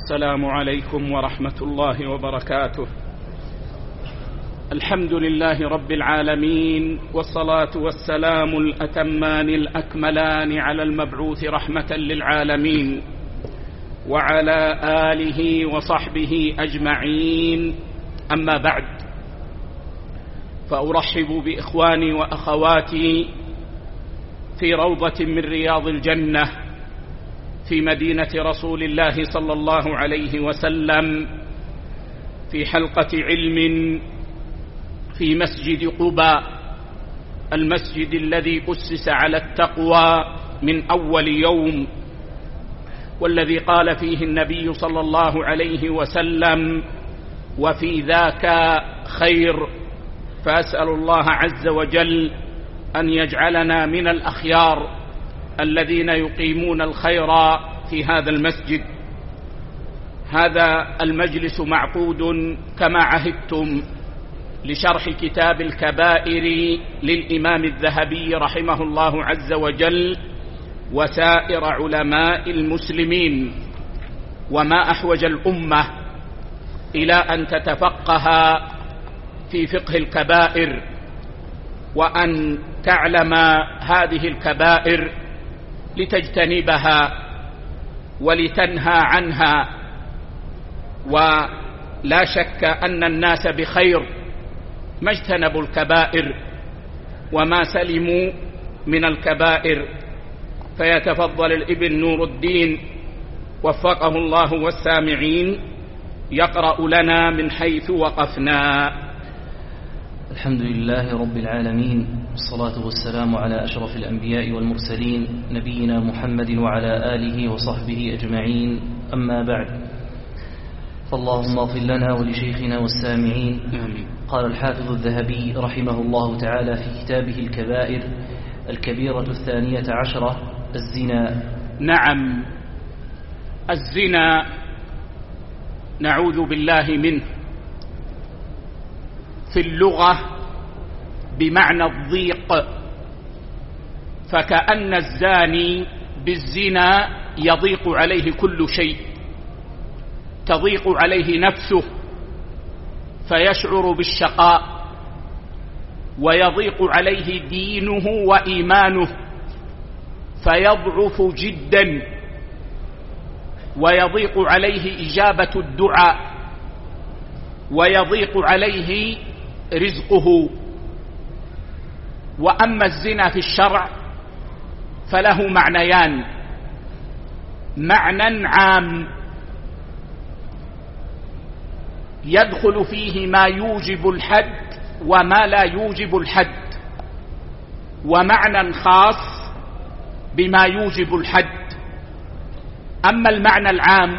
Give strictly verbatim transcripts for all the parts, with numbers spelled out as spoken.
السلام عليكم ورحمة الله وبركاته. الحمد لله رب العالمين، والصلاة والسلام الأتمان الأكملان على المبعوث رحمة للعالمين وعلى آله وصحبه أجمعين. أما بعد، فأرحب بإخواني وأخواتي في روضة من رياض الجنة في مدينة رسول الله صلى الله عليه وسلم، في حلقة علم في مسجد قباء، المسجد الذي أسس على التقوى من أول يوم، والذي قال فيه النبي صلى الله عليه وسلم: وفي ذاك خير. فأسأل الله عز وجل أن يجعلنا من الأخيار الذين يقيمون الخير في هذا المسجد. هذا المجلس معقود كما عهدتم لشرح كتاب الكبائر للإمام الذهبي رحمه الله عز وجل وسائر علماء المسلمين. وما أحوج الأمة إلى أن تتفقه في فقه الكبائر وأن تعلم هذه الكبائر لتجتنبها ولتنهى عنها. ولا شك أن الناس بخير ما اجتنبوا الكبائر وما سلموا من الكبائر. فيتفضل الابن نور الدين وفقه الله والسامعين يقرأ لنا من حيث وقفنا. الحمد لله رب العالمين، والصلاة والسلام على أشرف الأنبياء والمرسلين نبينا محمد وعلى آله وصحبه أجمعين. أما بعد، فاللهم اغفر لنا ولشيخنا والسامعين. آمين. قال الحافظ الذهبي رحمه الله تعالى في كتابه الكبائر: الكبيرة الثانية عشرة الزنا. نعم، الزنا نعوذ بالله منه في اللغة بمعنى الضيق، فكأن الزاني بالزنا يضيق عليه كل شيء، تضيق عليه نفسه فيشعر بالشقاء، ويضيق عليه دينه وإيمانه فيضعف جدا، ويضيق عليه إجابة الدعاء، ويضيق عليه رزقه. وأما الزنا في الشرع فله معنيان: معنى عام يدخل فيه ما يوجب الحد وما لا يوجب الحد، ومعنى خاص بما يوجب الحد. أما المعنى العام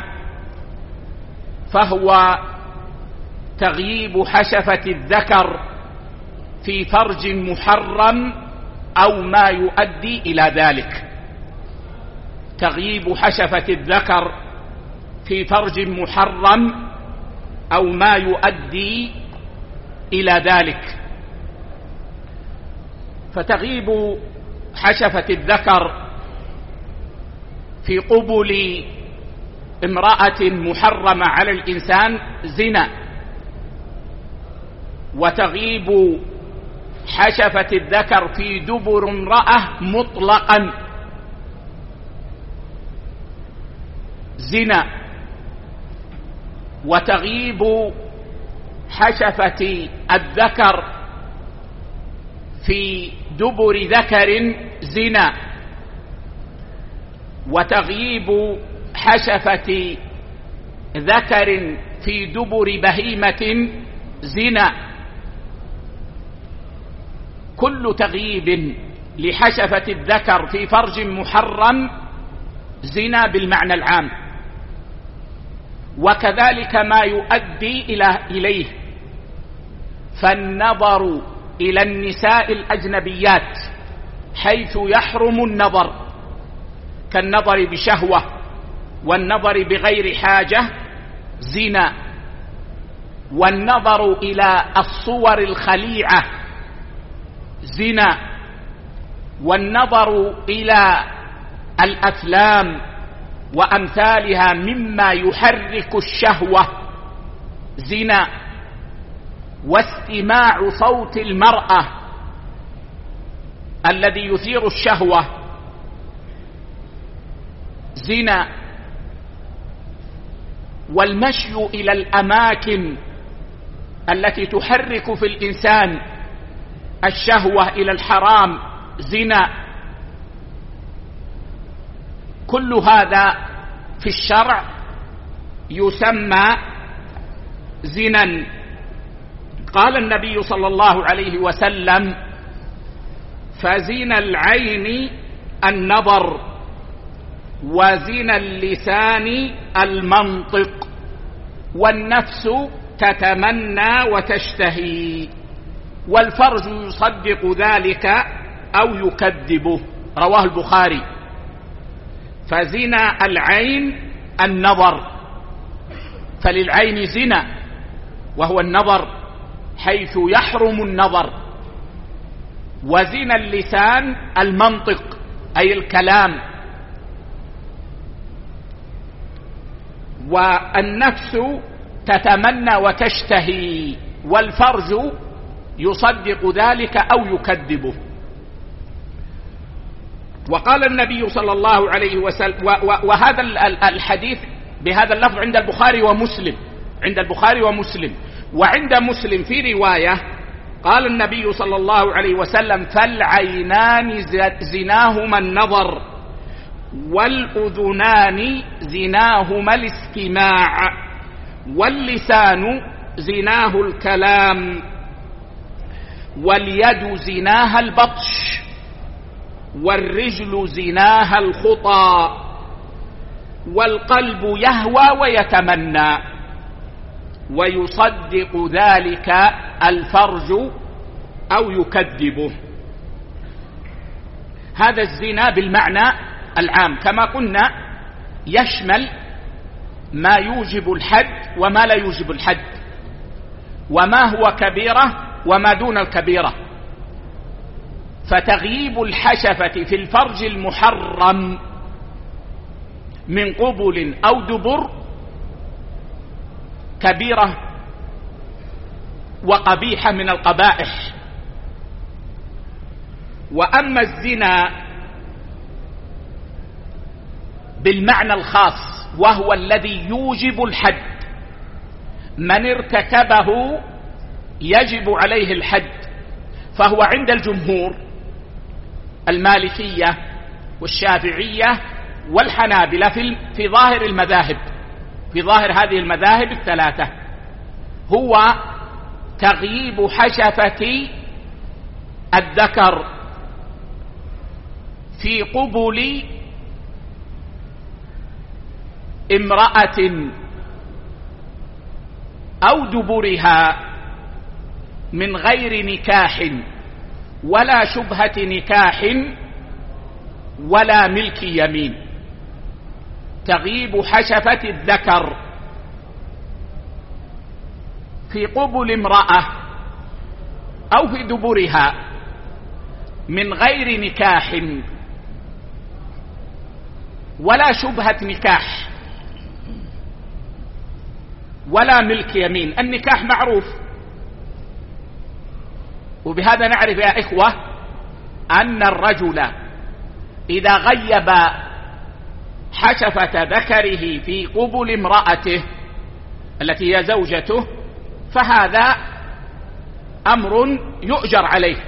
فهو تغييب حشفة الذكر في فرج محرم أو ما يؤدي إلى ذلك. تغييب حشفة الذكر في فرج محرم أو ما يؤدي إلى ذلك. فتغيب حشفة الذكر في قبل امرأة محرمة على الإنسان زنا، وتغيب حشفة الذكر في دبر امرأة مطلقا زنا، وتغيب حشفة الذكر في دبر ذكر زنا، وتغييب حشفة ذكر في دبر بهيمة زنا. كل تغييب لحشفة الذكر في فرج محرم زنا بالمعنى العام، وكذلك ما يؤدي إلى إليه. فالنظر إلى النساء الأجنبيات حيث يحرم النظر كالنظر بشهوة والنظر بغير حاجة زنا، والنظر إلى الصور الخليعة زنا، والنظر إلى الأفلام وأمثالها مما يحرك الشهوة زنا، واستماع صوت المرأة الذي يثير الشهوة زنا، والمشي إلى الأماكن التي تحرك في الإنسان الشهوة إلى الحرام زنا. كل هذا في الشرع يسمى زنا. قال النبي صلى الله عليه وسلم: فزنا العين النظر، وزنا اللسان المنطق، والنفس تتمنى وتشتهي، والفرج يصدق ذلك أو يكذبه. رواه البخاري. فزنا العين النظر، فللعين زنا وهو النظر حيث يحرم النظر، وزنا اللسان المنطق أي الكلام، والنفس تتمنى وتشتهي، والفرج يصدق ذلك أو يكذبه. وقال النبي صلى الله عليه وسلم، وهذا الحديث بهذا اللفظ عند البخاري ومسلم، عند البخاري ومسلم. وعند مسلم في رواية قال النبي صلى الله عليه وسلم: فالعينان زناهما النظر، والأذنان زناهما الاستماع، واللسان زناه الكلام، واليد زناها البطش، والرجل زناها الخطى، والقلب يهوى ويتمنى، ويصدق ذلك الفرج أو يكذبه. هذا الزنا بالمعنى العام كما قلنا يشمل ما يوجب الحد وما لا يوجب الحد، وما هو كبيرة وما دون الكبيرة. فتغييب الحشفة في الفرج المحرم من قبل أو دبر كبيرة وقبيحة من القبائح. وأما الزنا بالمعنى الخاص وهو الذي يوجب الحد، من ارتكبه يجب عليه الحد، فهو عند الجمهور المالكية والشافعية والحنابلة في في ظاهر المذاهب، في ظاهر هذه المذاهب الثلاثة، هو تغييب حشفة الذكر في قبل امرأة أو دبرها من غير نكاح ولا شبهة نكاح ولا ملك يمين. تغييب حشفة الذكر في قبل امرأة أو في دبرها من غير نكاح ولا شبهة نكاح ولا ملك يمين. النكاح معروف، وبهذا نعرف يا إخوة أن الرجل إذا غيب حشفة ذكره في قبل امرأته التي هي زوجته فهذا أمر يؤجر عليه،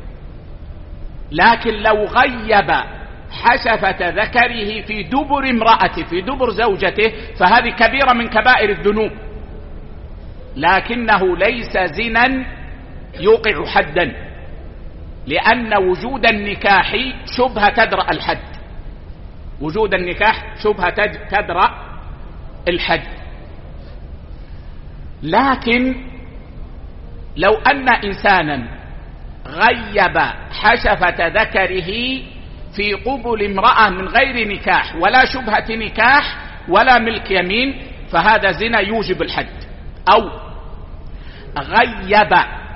لكن لو غيب حشفة ذكره في دبر امرأته في دبر زوجته فهذه كبيرة من كبائر الذنوب، لكنه ليس زنا يوقع حدا، لأن وجود النكاح شبهة تدرأ الحد، وجود النكاح شبهة تدرأ الحد. لكن لو أن إنسانا غيب حشفة ذكره في قبل امرأة من غير نكاح ولا شبهة نكاح ولا ملك يمين فهذا زنا يوجب الحد. أو غيب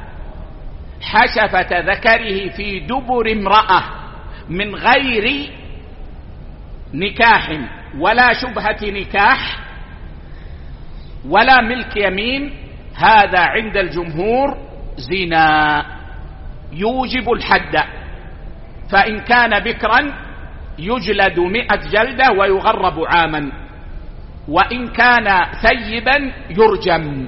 حشفة ذكره في دبر امرأة من غير نكاح ولا شبهة نكاح ولا ملك يمين، هذا عند الجمهور زنا يوجب الحد. فإن كان بكرا يجلد مئة جلدة ويغرب عاما، وإن كان ثيبا يرجم.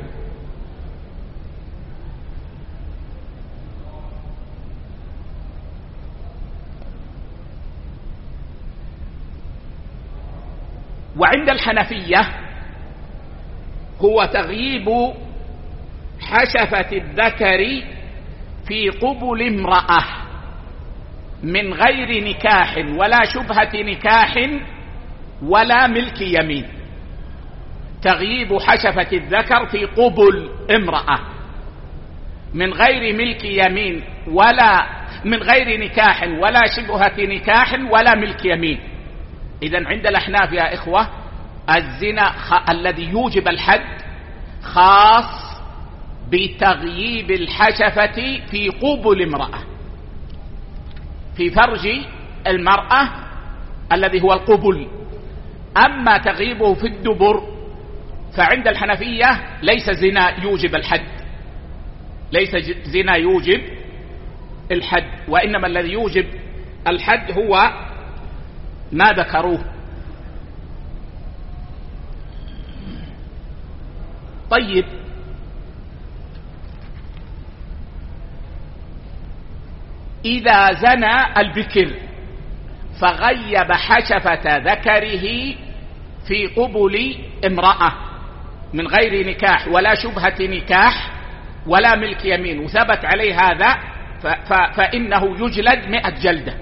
وعند الحنفية هو تغييب حشفة الذكر في قبل امرأة من غير نكاح ولا شبهة نكاح ولا ملك يمين. تغييب حشفة الذكر في قبل امرأة من غير ملك يمين ولا من غير نكاح ولا شبهة نكاح ولا ملك يمين. إذن عند الأحناف يا إخوة الزنا خ... الذي يوجب الحد خاص بتغييب الحشفة في قبل امرأة، في فرج المرأة الذي هو القبل. أما تغييبه في الدبر فعند الحنفية ليس زنا يوجب الحد، ليس زنا يوجب الحد، وإنما الذي يوجب الحد هو ما ذكروه. طيب، إذا زنى البكر فغيب حشفة ذكره في قبل امرأة من غير نكاح ولا شبهة نكاح ولا ملك يمين وثبت عليه هذا، فإنه يجلد مئة جلدة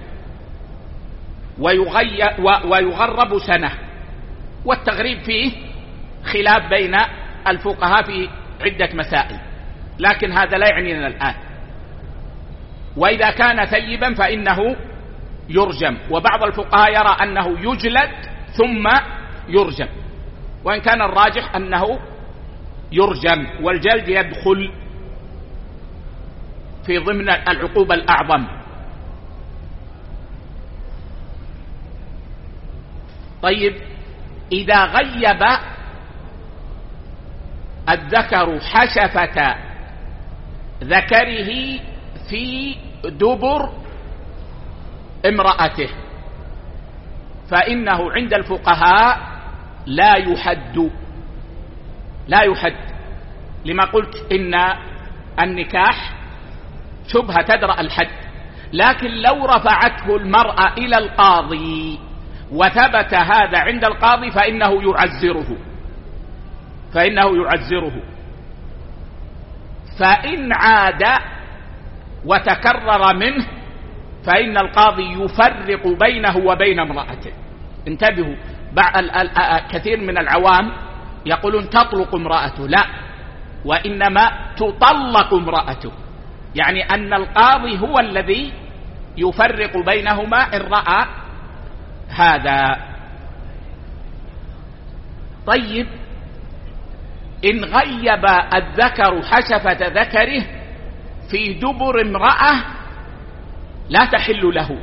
ويغرب سنة. والتغريب فيه خلاف بين الفقهاء في عدة مسائل، لكن هذا لا يعنينا الآن. وإذا كان ثيبا فإنه يرجم، وبعض الفقهاء يرى أنه يجلد ثم يرجم، وإن كان الراجح أنه يرجم، والجلد يدخل في ضمن العقوبة الأعظم. طيب، إذا غيب الذكر حشفة ذكره في دبر امرأته فإنه عند الفقهاء لا يحد، لا يحد لما قلت إن النكاح شبهة تدرأ الحد. لكن لو رفعته المرأة إلى القاضي وثبت هذا عند القاضي فإنه يعزره، فإنه يعزره. فإن عاد وتكرر منه فإن القاضي يفرق بينه وبين امرأته. انتبهوا، كثير من العوام يقولون تطلق امرأته، لا، وإنما تطلق امرأته، يعني أن القاضي هو الذي يفرق بينهما إن رأى هذا. طيب، إن غيب الذكر حشفة ذكره في دبر امرأة لا تحل له،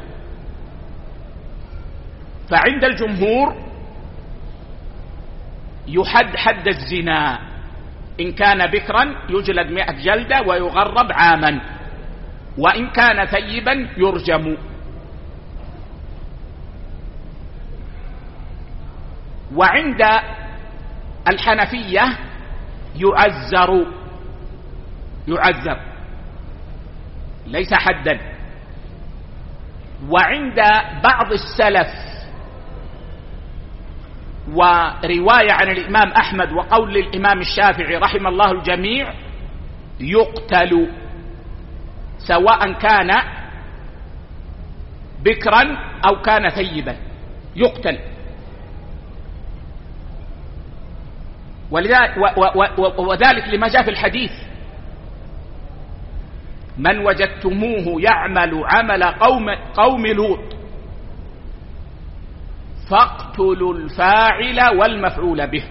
فعند الجمهور يحد حد الزنا. إن كان بكرا يجلد مئة جلدة ويغرب عاما، وإن كان ثيبا يرجم. وعند الحنفية يعزر، يعزر ليس حدا. وعند بعض السلف ورواية عن الإمام أحمد وقول للإمام الشافعي رحم الله الجميع يقتل، سواء كان بكرا أو كان ثيبا يقتل. وذلك لما جاء في الحديث من وجدتموه يعمل عمل قوم, قوم لوط فاقتلوا الفاعل والمفعول به.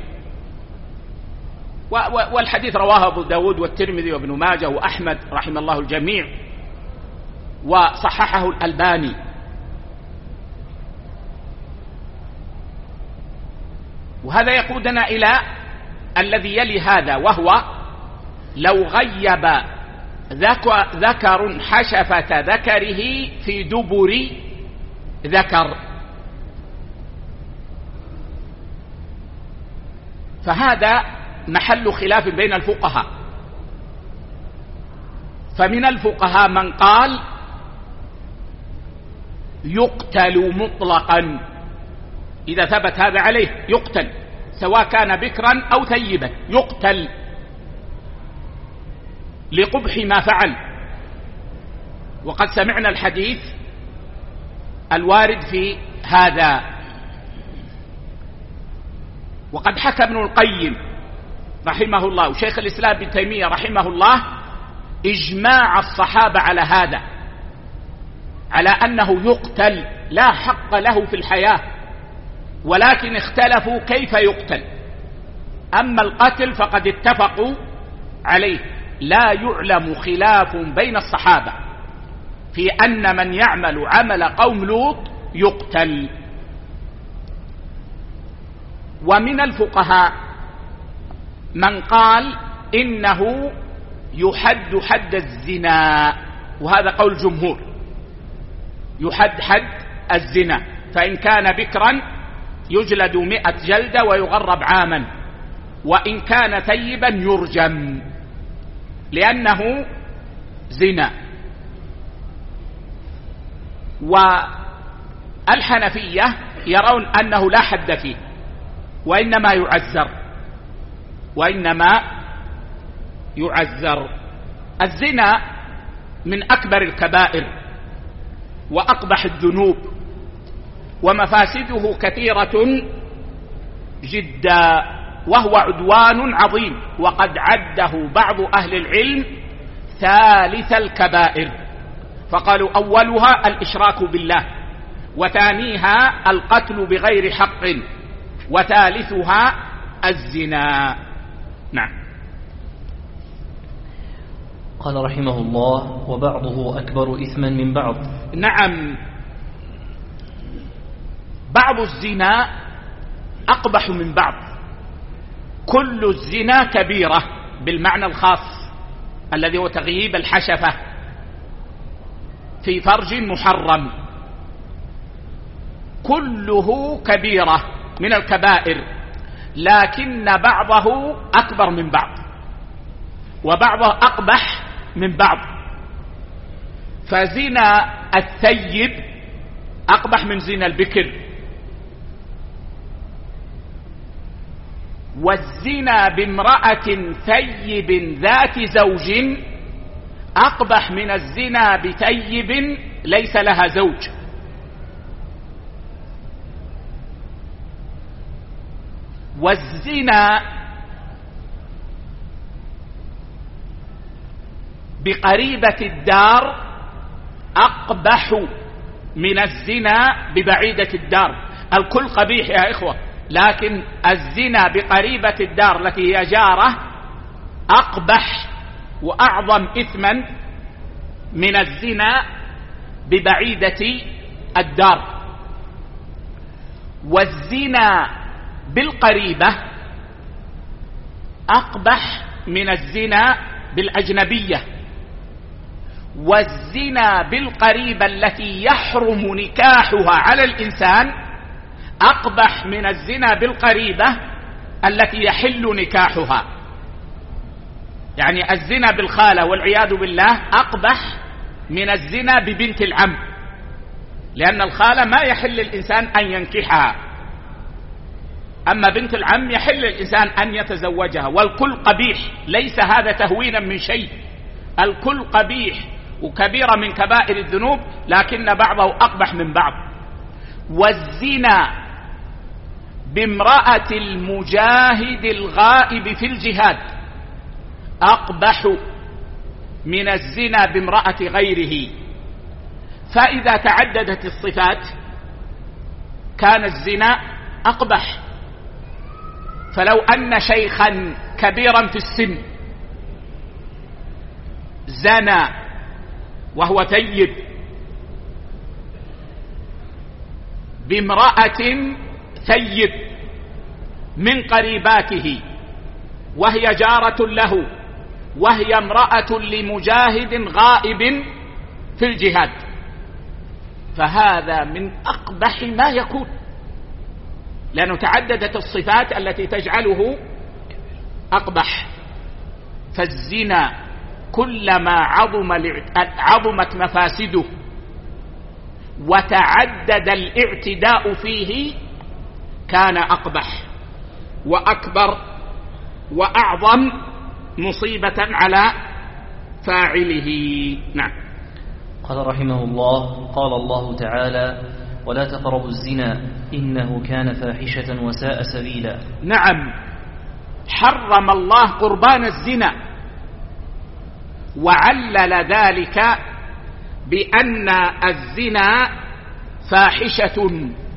والحديث رواه أبو داود والترمذي وابن ماجه وأحمد رحم الله الجميع، وصححه الألباني. وهذا يقودنا إلى الذي يلي هذا، وهو لو غيب ذكر حشفة ذكره في دبر ذكر، فهذا محل خلاف بين الفقهاء. فمن الفقهاء من قال يقتل مطلقا، إذا ثبت هذا عليه يقتل، سواء كان بكرا أو ثيبا يقتل لقبح ما فعل. وقد سمعنا الحديث الوارد في هذا. وقد حكى ابن القيم رحمه الله وشيخ الإسلام ابن تيمية رحمه الله إجماع الصحابة على هذا، على أنه يقتل، لا حق له في الحياة، ولكن اختلفوا كيف يقتل. أما القتل فقد اتفقوا عليه، لا يعلم خلاف بين الصحابة في أن من يعمل عمل قوم لوط يقتل. ومن الفقهاء من قال إنه يحد حد الزنا، وهذا قول الجمهور، يحد حد الزنا، فإن كان بكرا يجلد مئة جلدة ويغرب عاما، وإن كان ثيبا يرجم لأنه زنا. والحنفية يرون أنه لا حد فيه، وإنما يعزر وإنما يعزر. الزنا من أكبر الكبائر وأقبح الذنوب، ومفاسده كثيرة جدا، وهو عدوان عظيم، وقد عده بعض أهل العلم ثالث الكبائر، فقالوا أولها الإشراك بالله، وثانيها القتل بغير حق، وثالثها الزنا. نعم. قال رحمه الله: وبعضه أكبر إثما من بعض. نعم، بعض الزنا أقبح من بعض. كل الزنا كبيرة بالمعنى الخاص الذي هو تغييب الحشفة في فرج محرم، كله كبيرة من الكبائر، لكن بعضه أكبر من بعض، وبعضه أقبح من بعض. فزنا الثيب أقبح من زنا البكر، والزنا بامرأة ثيب ذات زوج أقبح من الزنا بثيب ليس لها زوج. والزنا بقريبة الدار أقبح من الزنا ببعيدة الدار. الكل قبيح يا إخوة، لكن الزنا بقريبة الدار التي هي جارة أقبح وأعظم إثما من الزنا ببعيدة الدار. والزنا بالقريبة أقبح من الزنا بالأجنبية. والزنا بالقريبة التي يحرم نكاحها على الإنسان أقبح من الزنا بالقريبة التي يحل نكاحها. يعني الزنا بالخالة والعياذ بالله أقبح من الزنا ببنت العم، لأن الخالة ما يحل الإنسان أن ينكحها، أما بنت العم يحل الإنسان أن يتزوجها. والكل قبيح، ليس هذا تهوينا من شيء، الكل قبيح وكبيرة من كبائر الذنوب، لكن بعضه أقبح من بعض. والزنا بامرأة المجاهد الغائب في الجهاد أقبح من الزنا بامرأة غيره. فإذا تعددت الصفات كان الزنا أقبح. فلو أن شيخا كبيرا في السن زنى وهو ثيب بامرأة ثيب من قريباته وهي جارة له وهي امرأة لمجاهد غائب في الجهاد، فهذا من أقبح ما يكون، لأنه تعددت الصفات التي تجعله أقبح. فالزنا كلما عظم عظمت مفاسده وتعدد الاعتداء فيه كان أقبح وأكبر وأعظم مصيبة على فاعله. نعم. قال رحمه الله: قال الله تعالى: ولا تقربوا الزنا إنه كان فاحشة وساء سبيلا. نعم، حرم الله قربان الزنا وعلل ذلك بأن الزنا فاحشة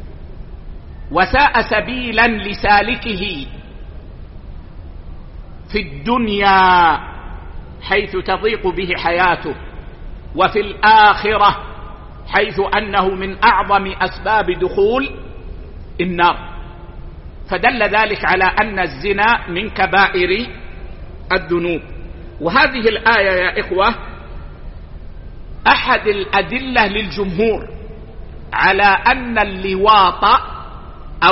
وساء سبيلا لسالكه في الدنيا حيث تضيق به حياته، وفي الآخرة حيث أنه من أعظم أسباب دخول النار. فدل ذلك على أن الزنا من كبائر الذنوب. وهذه الآية يا إخوة أحد الأدلة للجمهور على أن اللواط أو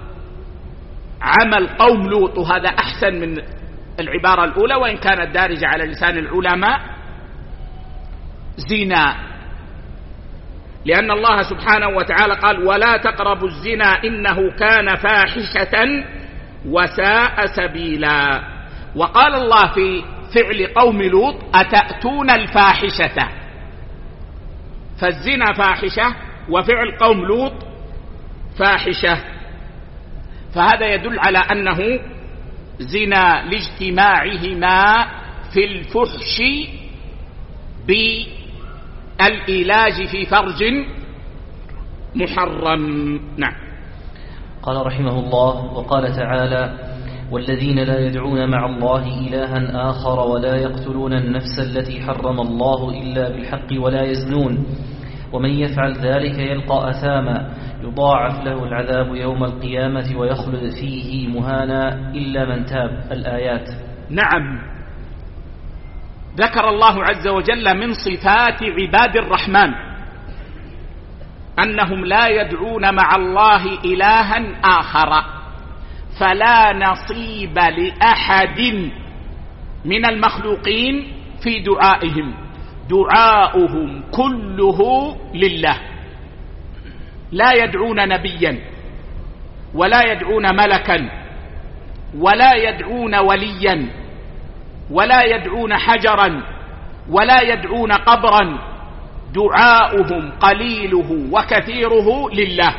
عمل قوم لوط، وهذا أحسن من العبارة الأولى وإن كانت دارجة على لسان العلماء، زنا، لأن الله سبحانه وتعالى قال: ولا تقربوا الزنا إنه كان فاحشة وساء سبيلا. وقال الله في فعل قوم لوط: أتأتون الفاحشة. فالزنا فاحشة وفعل قوم لوط فاحشة، فهذا يدل على أنه زنا لاجتماعهما في الفحش بالإيلاج في فرج محرم. نعم. قال رحمه الله: وقال تعالى: والذين لا يدعون مع الله إلها آخر ولا يقتلون النفس التي حرم الله إلا بالحق ولا يزنون ومن يفعل ذلك يلقى أثاما يضاعف له العذاب يوم القيامة ويخلد فيه مهانا إلا من تاب. الآيات. نعم، ذكر الله عز وجل من صفات عباد الرحمن أنهم لا يدعون مع الله إلها آخر، فلا نصيب لأحد من المخلوقين في دعائهم، دعاؤهم كله لله، لا يدعون نبيا ولا يدعون ملكا ولا يدعون وليا ولا يدعون حجرا ولا يدعون قبرا، دعاؤهم قليله وكثيره لله.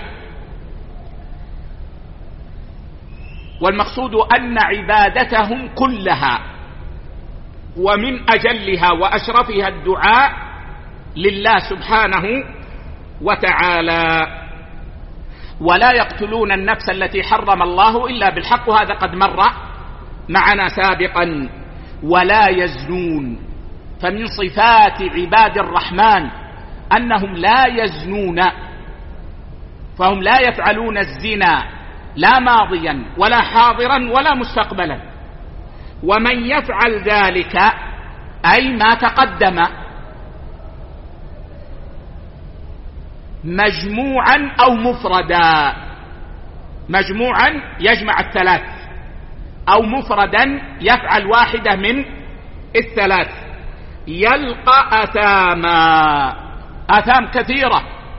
والمقصود أن عبادتهم كلها ومن أجلها وأشرفها الدعاء لله سبحانه وتعالى. ولا يقتلون النفس التي حرم الله إلا بالحق، وهذا قد مر معنا سابقا. ولا يزنون، فمن صفات عباد الرحمن أنهم لا يزنون، فهم لا يفعلون الزنا لا ماضيا ولا حاضرا ولا مستقبلا. ومن يفعل ذلك أي ما تقدم مجموعا أو مفردا، مجموعا يجمع الثلاث، أو مفردا يفعل واحدة من الثلاث، يلقى أثاما، آثام كثيرة،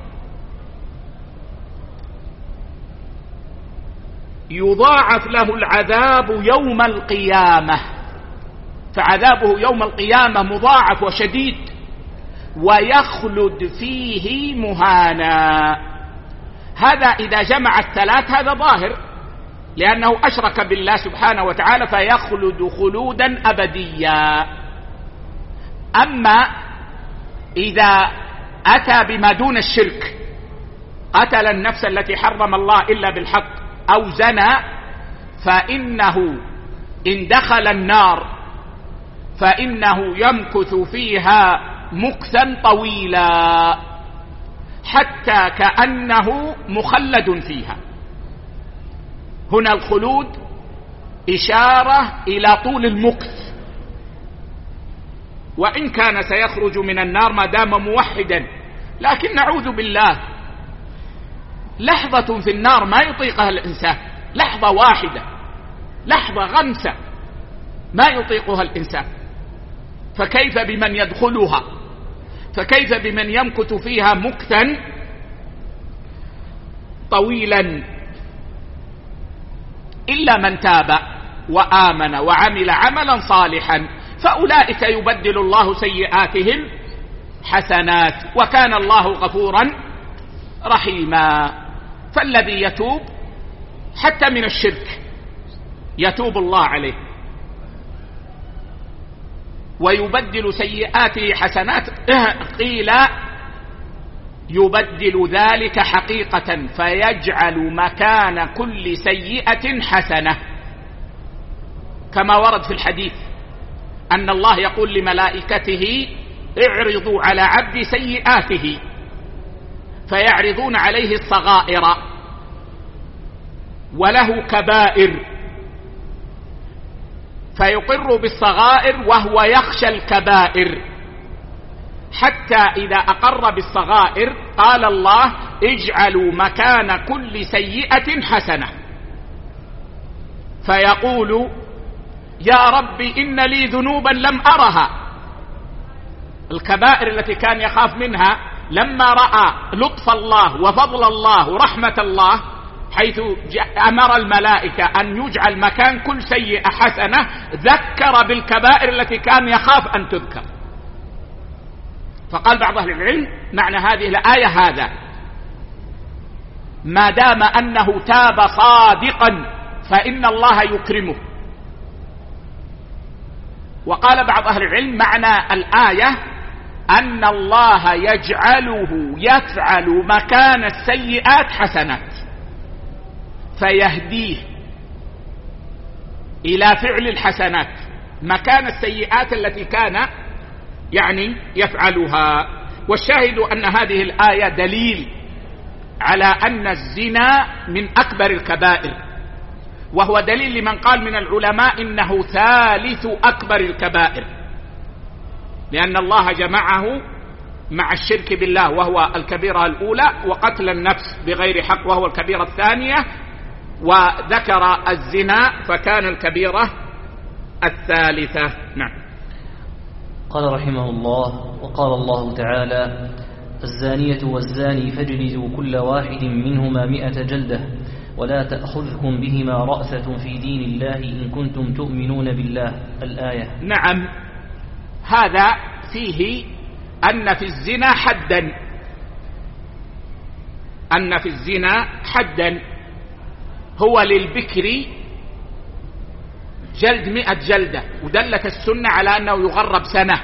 يضاعف له العذاب يوم القيامة، فعذابه يوم القيامة مضاعف وشديد، ويخلد فيه مهانا. هذا إذا جمع الثلاث هذا ظاهر، لأنه أشرك بالله سبحانه وتعالى فيخلد خلودا أبديا. أما إذا أتى بما دون الشرك، قتل النفس التي حرم الله إلا بالحق أو زنى، فإنه إن دخل النار فإنه يمكث فيها مكثا طويلا حتى كأنه مخلد فيها. هنا الخلود إشارة إلى طول المكث، وإن كان سيخرج من النار ما دام موحدا، لكن نعوذ بالله لحظة في النار ما يطيقها الإنسان، لحظة واحدة، لحظة غمسة ما يطيقها الإنسان، فكيف بمن يدخلها؟ فكيف بمن يمكث فيها مكثا طويلا؟ إلا من تاب وآمن وعمل عملا صالحا فأولئك يبدل الله سيئاتهم حسنات وكان الله غفورا رحيما. فالذي يتوب حتى من الشرك يتوب الله عليه ويبدل سيئاته حسنات. قيل يبدل ذلك حقيقة فيجعل مكان كل سيئة حسنة، كما ورد في الحديث أن الله يقول لملائكته اعرضوا على عبد سيئاته، فيعرضون عليه الصغائر وله كبائر، فيقر بالصغائر وهو يخشى الكبائر، حتى إذا أقر بالصغائر قال الله اجعلوا مكان كل سيئة حسنة، فيقول يا رب إن لي ذنوبا لم أرها. الكبائر التي كان يخاف منها لما رأى لطف الله وفضل الله ورحمة الله حيث أمر الملائكة أن يجعل مكان كل سيئة حسنة، ذكر بالكبائر التي كان يخاف أن تذكر. فقال بعض أهل العلم معنى هذه الآية هذا، ما دام أنه تاب صادقا فإن الله يكرمه. وقال بعض أهل العلم معنى الآية أن الله يجعله يفعل مكان السيئات حسنات، فيهديه إلى فعل الحسنات مكان السيئات التي كان يعني يفعلها. والشاهد أن هذه الآية دليل على أن الزنا من أكبر الكبائر، وهو دليل لمن قال من العلماء إنه ثالث أكبر الكبائر، لأن الله جمعه مع الشرك بالله وهو الكبيرة الأولى، وقتل النفس بغير حق وهو الكبيرة الثانية، وذكر الزنا فكان الكبيرة الثالثة. نعم. قال رحمه الله: وقال الله تعالى: الزانية والزاني فاجلدوا كل واحد منهما مئة جلدة ولا تأخذكم بهما رأفة في دين الله إن كنتم تؤمنون بالله. الآية. نعم، هذا فيه أن في الزنا حدا، أن في الزنا حدا هو للبكر جلد مئة جلدة، ودلت السنة على أنه يغرب سنة،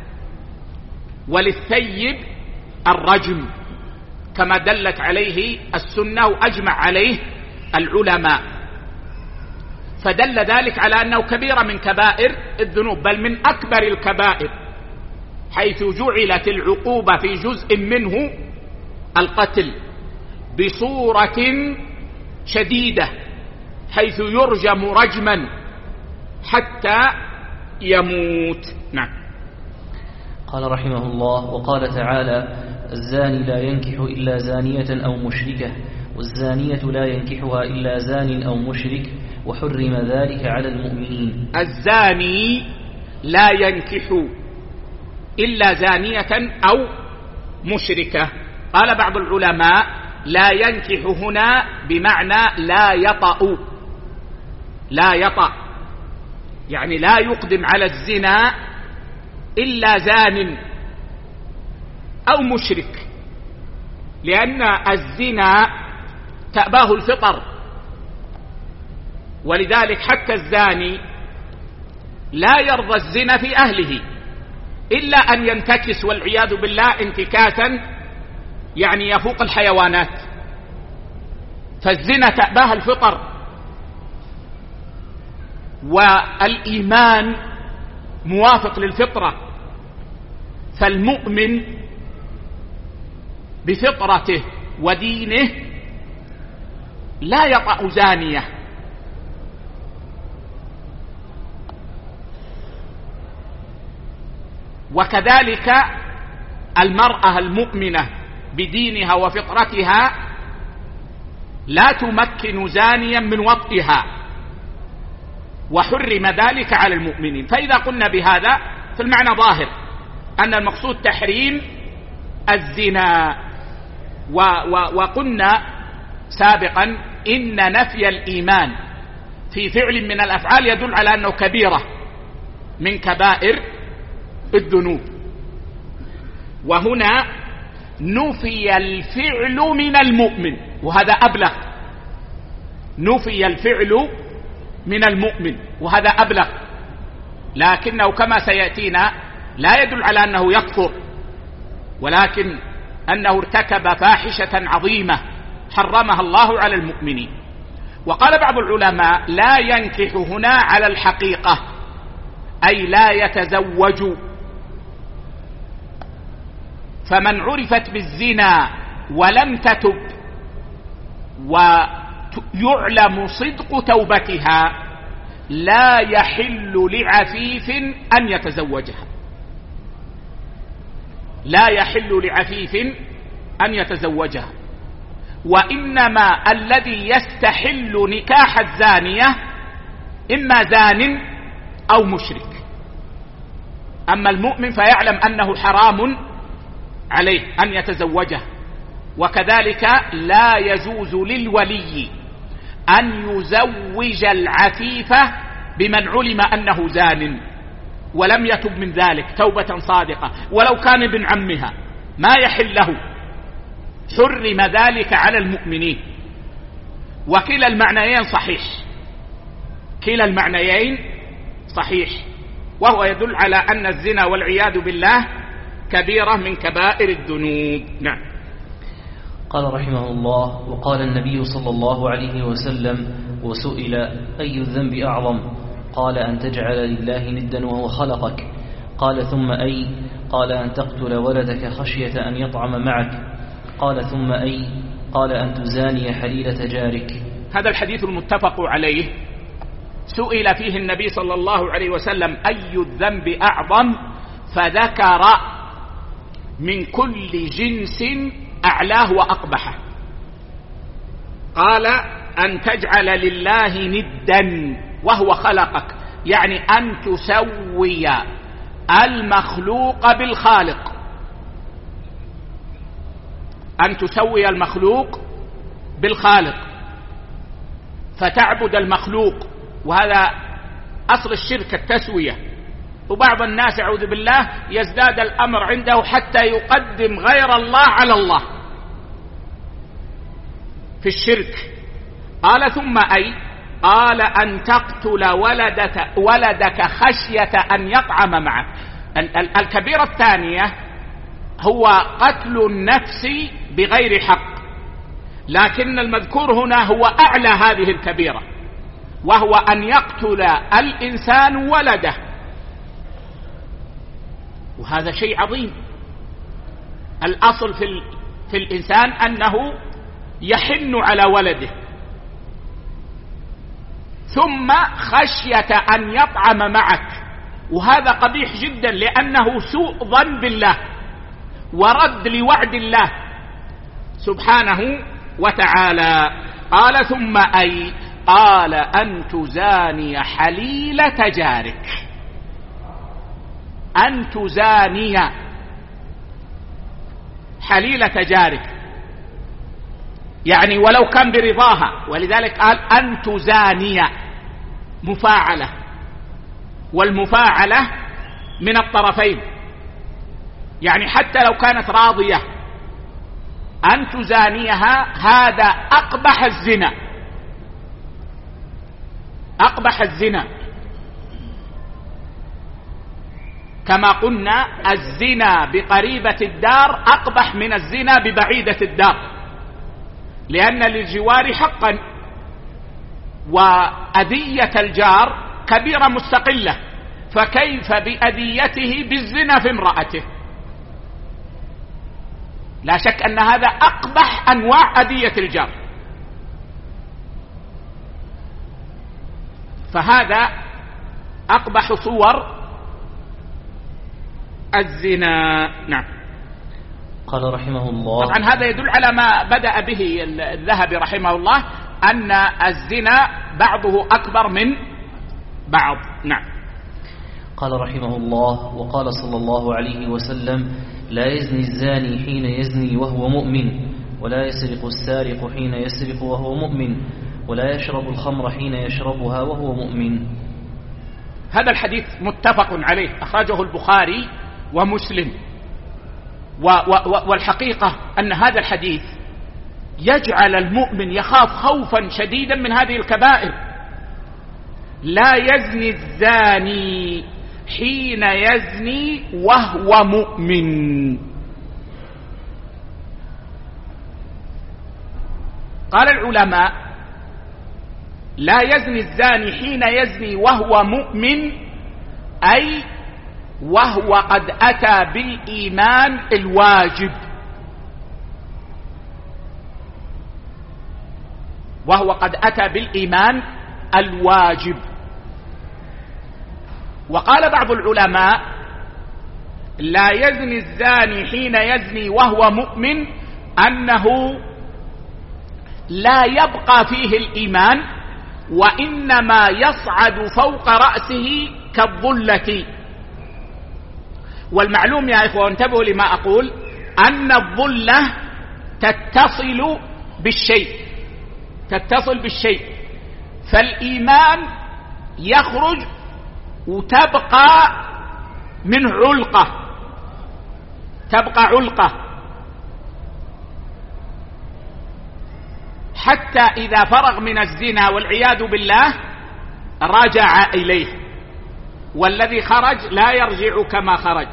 وللثيب الرجم كما دلت عليه السنة وأجمع عليه العلماء، فدل ذلك على أنه كبيرة من كبائر الذنوب، بل من أكبر الكبائر، حيث جعلت العقوبة في جزء منه القتل بصورة شديدة، حيث يرجم رجما حتى يموت. نعم. قال رحمه الله: وقال تعالى: الزاني لا ينكح إلا زانية أو مشركة، والزانية لا ينكحها إلا زان أو مشرك، وحرم ذلك على المؤمنين. الزاني لا ينكح إلا زانية أو مشركة. قال بعض العلماء: لا ينكح هنا بمعنى لا يطأ، لا يطأ يعني لا يقدم على الزنا إلا زان أو مشرك، لأن الزنا تأباه الفطر، ولذلك حتى الزاني لا يرضى الزنا في أهله إلا أن ينتكس والعياذ بالله انتكاسا يعني يفوق الحيوانات، فالزنا تأباه الفطر، والإيمان موافق للفطرة، فالمؤمن بفطرته ودينه لا يطأ زانية وكذلك المرأة المؤمنة بدينها وفطرتها لا تمكن زانيا من وطئها، وحرم ذلك على المؤمنين. فإذا قلنا بهذا فالمعنى ظاهر أن المقصود تحريم الزنا. و و وقلنا سابقا إن نفي الإيمان في فعل من الأفعال يدل على أنه كبيرة من كبائر الذنوب، وهنا نفي الفعل من المؤمن، وهذا أبلغ. نفي الفعل من المؤمن وهذا أبلغ، لكنه كما سيأتينا لا يدل على أنه يكفر، ولكن أنه ارتكب فاحشة عظيمة حرمها الله على المؤمنين. وقال بعض العلماء لا ينكح هنا على الحقيقة، أي لا يتزوج. فمن عرفت بالزنا ولم تتب ويعلم صدق توبتها لا يحل لعفيف أن يتزوجها، لا يحل لعفيف أن يتزوجها، وإنما الذي يستحل نكاح الزانية إما زان أو مشرك. أما المؤمن فيعلم أنه حرام عليه أن يتزوجه. وكذلك لا يجوز للولي أن يزوج العفيفة بمن علم أنه زان ولم يتب من ذلك توبة صادقة، ولو كان ابن عمها ما يحل له، حرم ذلك على المؤمنين. وكلا المعنيين صحيح، كلا المعنيين صحيح، وهو يدل على أن الزنا والعياذ بالله كبيرة من كبائر الذنوب. نعم. قال رحمه الله: وقال النبي صلى الله عليه وسلم وسئل أي الذنب أعظم؟ قال أن تجعل لله ندا وهو خلقك. قال ثم أي؟ قال أن تقتل ولدك خشية أن يطعم معك. قال ثم أي؟ قال أن تزاني حليلة جارك. هذا الحديث المتفق عليه سئل فيه النبي صلى الله عليه وسلم أي الذنب أعظم، فذكر من كل جنس أعلاه وأقبحه. قال أن تجعل لله ندا وهو خلقك، يعني أن تسوي المخلوق بالخالق، أن تسوي المخلوق بالخالق فتعبد المخلوق، وهذا أصل الشرك التسوية. وبعض الناس أعوذ بالله يزداد الأمر عنده حتى يقدم غير الله على الله في الشرك. قال ثم أي؟ قال أن تقتل ولدك, ولدك خشية أن يطعم معك. الكبيرة الثانية هو قتل النفس بغير حق، لكن المذكور هنا هو أعلى هذه الكبيرة، وهو أن يقتل الإنسان ولده، وهذا شيء عظيم. الأصل في, في الإنسان أنه يحن على ولده، ثم خشية أن يطعم معك، وهذا قبيح جدا لأنه سوء ظن بالله ورد لوعد الله سبحانه وتعالى. قال ثم أي؟ قال أن تزاني حليلة جارك، أن تزاني حليلة جارك، يعني ولو كان برضاها، ولذلك قال أن تزاني مفاعلة، والمفاعلة من الطرفين، يعني حتى لو كانت راضية أن تزانيها، هذا أقبح الزنا، أقبح الزنا. كما قلنا الزنا بقريبة الدار أقبح من الزنا ببعيدة الدار، لأن للجوار حقا، وأذية الجار كبيرة مستقلة، فكيف بأذيته بالزنا في امرأته؟ لا شك أن هذا أقبح أنواع أذية الجار. فهذا أقبح صور الزنا. نعم. قال رحمه الله. طبعا هذا يدل على ما بدأ به الذهبي رحمه الله، أن الزنا بعضه أكبر من بعض. نعم. قال رحمه الله: وقال صلى الله عليه وسلم: لا يزني الزاني حين يزني وهو مؤمن، ولا يسرق السارق حين يسرق وهو مؤمن، ولا يشرب الخمر حين يشربها وهو مؤمن. هذا الحديث متفق عليه، أخرجه البخاري ومسلم. و و والحقيقة أن هذا الحديث يجعل المؤمن يخاف خوفا شديدا من هذه الكبائر. لا يزني الزاني حين يزني وهو مؤمن. قال العلماء: لا يزني الزاني حين يزني وهو مؤمن، أي وهو قد أتى بالإيمان الواجب، وهو قد أتى بالإيمان الواجب. وقال بعض العلماء: لا يزني الزاني حين يزني وهو مؤمن، أنه لا يبقى فيه الإيمان، وإنما يصعد فوق رأسه كالظلة. والمعلوم يا إخوة، انتبهوا لما أقول، أن الظلة تتصل بالشيء، تتصل بالشيء، فالإيمان يخرج وتبقى منه علقة، تبقى علقة، حتى إذا فرغ من الزنا والعياذ بالله رجع إليه، والذي خرج لا يرجع كما خرج.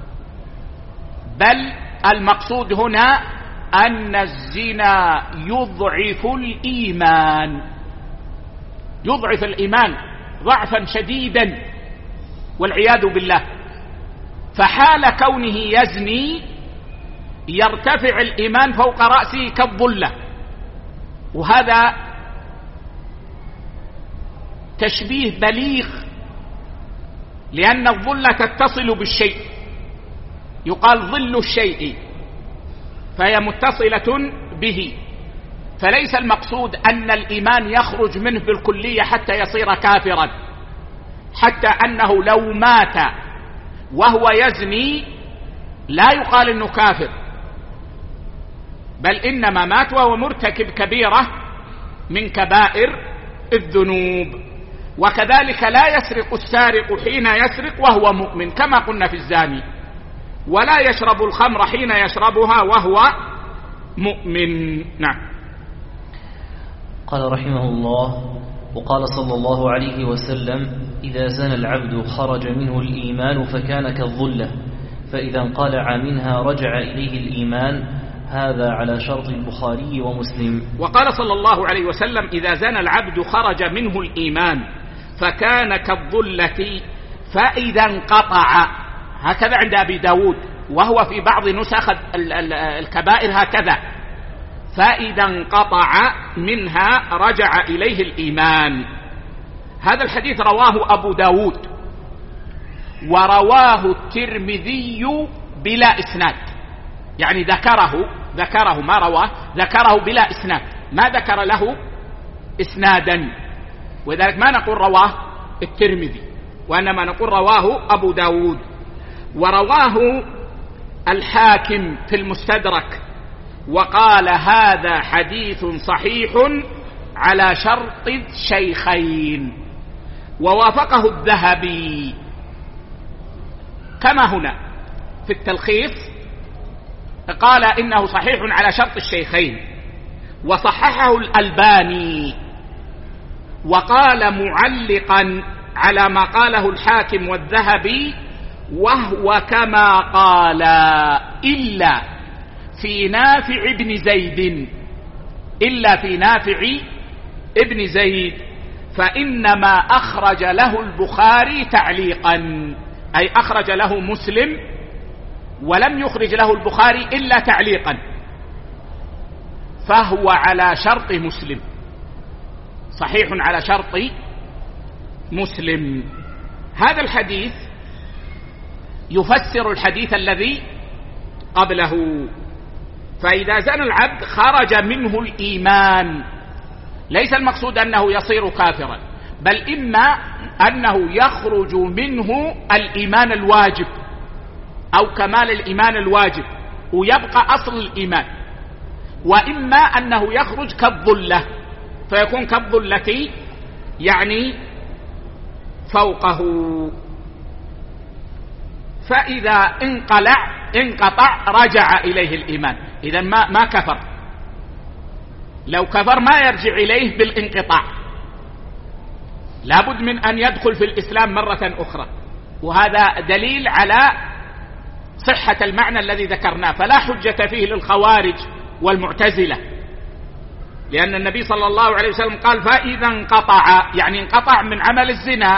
بل المقصود هنا أن الزنا يضعف الإيمان، يضعف الإيمان ضعفا شديدا والعياذ بالله. فحال كونه يزني يرتفع الإيمان فوق رأسه كالظلة، وهذا تشبيه بليغ، لأن الظلة تتصل بالشيء، يقال ظل الشيء، فهي متصلة به. فليس المقصود أن الإيمان يخرج منه بالكلية حتى يصير كافرا، حتى أنه لو مات وهو يزني لا يقال إنه كافر، بل إنما مات وهو مرتكب كبيرة من كبائر الذنوب. وكذلك لا يسرق السارق حين يسرق وهو مؤمن، كما قلنا في الزاني، ولا يشرب الخمر حين يشربها وهو مؤمن. نعم. قال رحمه الله: وقال صلى الله عليه وسلم: إذا زنى العبد خرج منه الإيمان فكان كالظلة، فإذا انقلع منها رجع إليه الإيمان. هذا على شرط البخاري ومسلم. وقال صلى الله عليه وسلم: إذا زنى العبد خرج منه الإيمان فكان كالظلة فإذا انقطع. هكذا عند أبي داود، وهو في بعض نسخ الكبائر هكذا: فإذا انقطع منها رجع إليه الإيمان. هذا الحديث رواه أبو داود، ورواه الترمذي بلا إسناد، يعني ذكره ذكره ما رواه ذكره بلا إسناد، ما ذكر له إسنادا، وذلك ما نقول رواه الترمذي، وإنما نقول رواه أبو داود. ورواه الحاكم في المستدرك وقال: هذا حديث صحيح على شرط الشيخين. ووافقه الذهبي كما هنا في التلخيص، قال إنه صحيح على شرط الشيخين، وصححه الألباني، وقال معلقا على ما قاله الحاكم والذهبي: وهو كما قال، إلا في نافع ابن زيد، إلا في نافع ابن زيد، فإنما أخرج له البخاري تعليقا، أي أخرج له مسلم ولم يخرج له البخاري إلا تعليقا، فهو على شرط مسلم، صحيح على شرط مسلم. هذا الحديث يفسر الحديث الذي قبله. فإذا زنى العبد خرج منه الإيمان، ليس المقصود أنه يصير كافرا، بل إما أنه يخرج منه الإيمان الواجب أو كمال الإيمان الواجب ويبقى أصل الإيمان، وإما أنه يخرج كالظلة فيكون كالظلة يعني فوقه. فإذا انقلع انقطع رجع إليه الإيمان، إذن ما, ما كفر. لو كفر ما يرجع إليه بالانقطاع، لابد من أن يدخل في الإسلام مرة أخرى. وهذا دليل على صحة المعنى الذي ذكرناه، فلا حجة فيه للخوارج والمعتزلة، لأن النبي صلى الله عليه وسلم قال فإذا انقطع، يعني انقطع من عمل الزنا،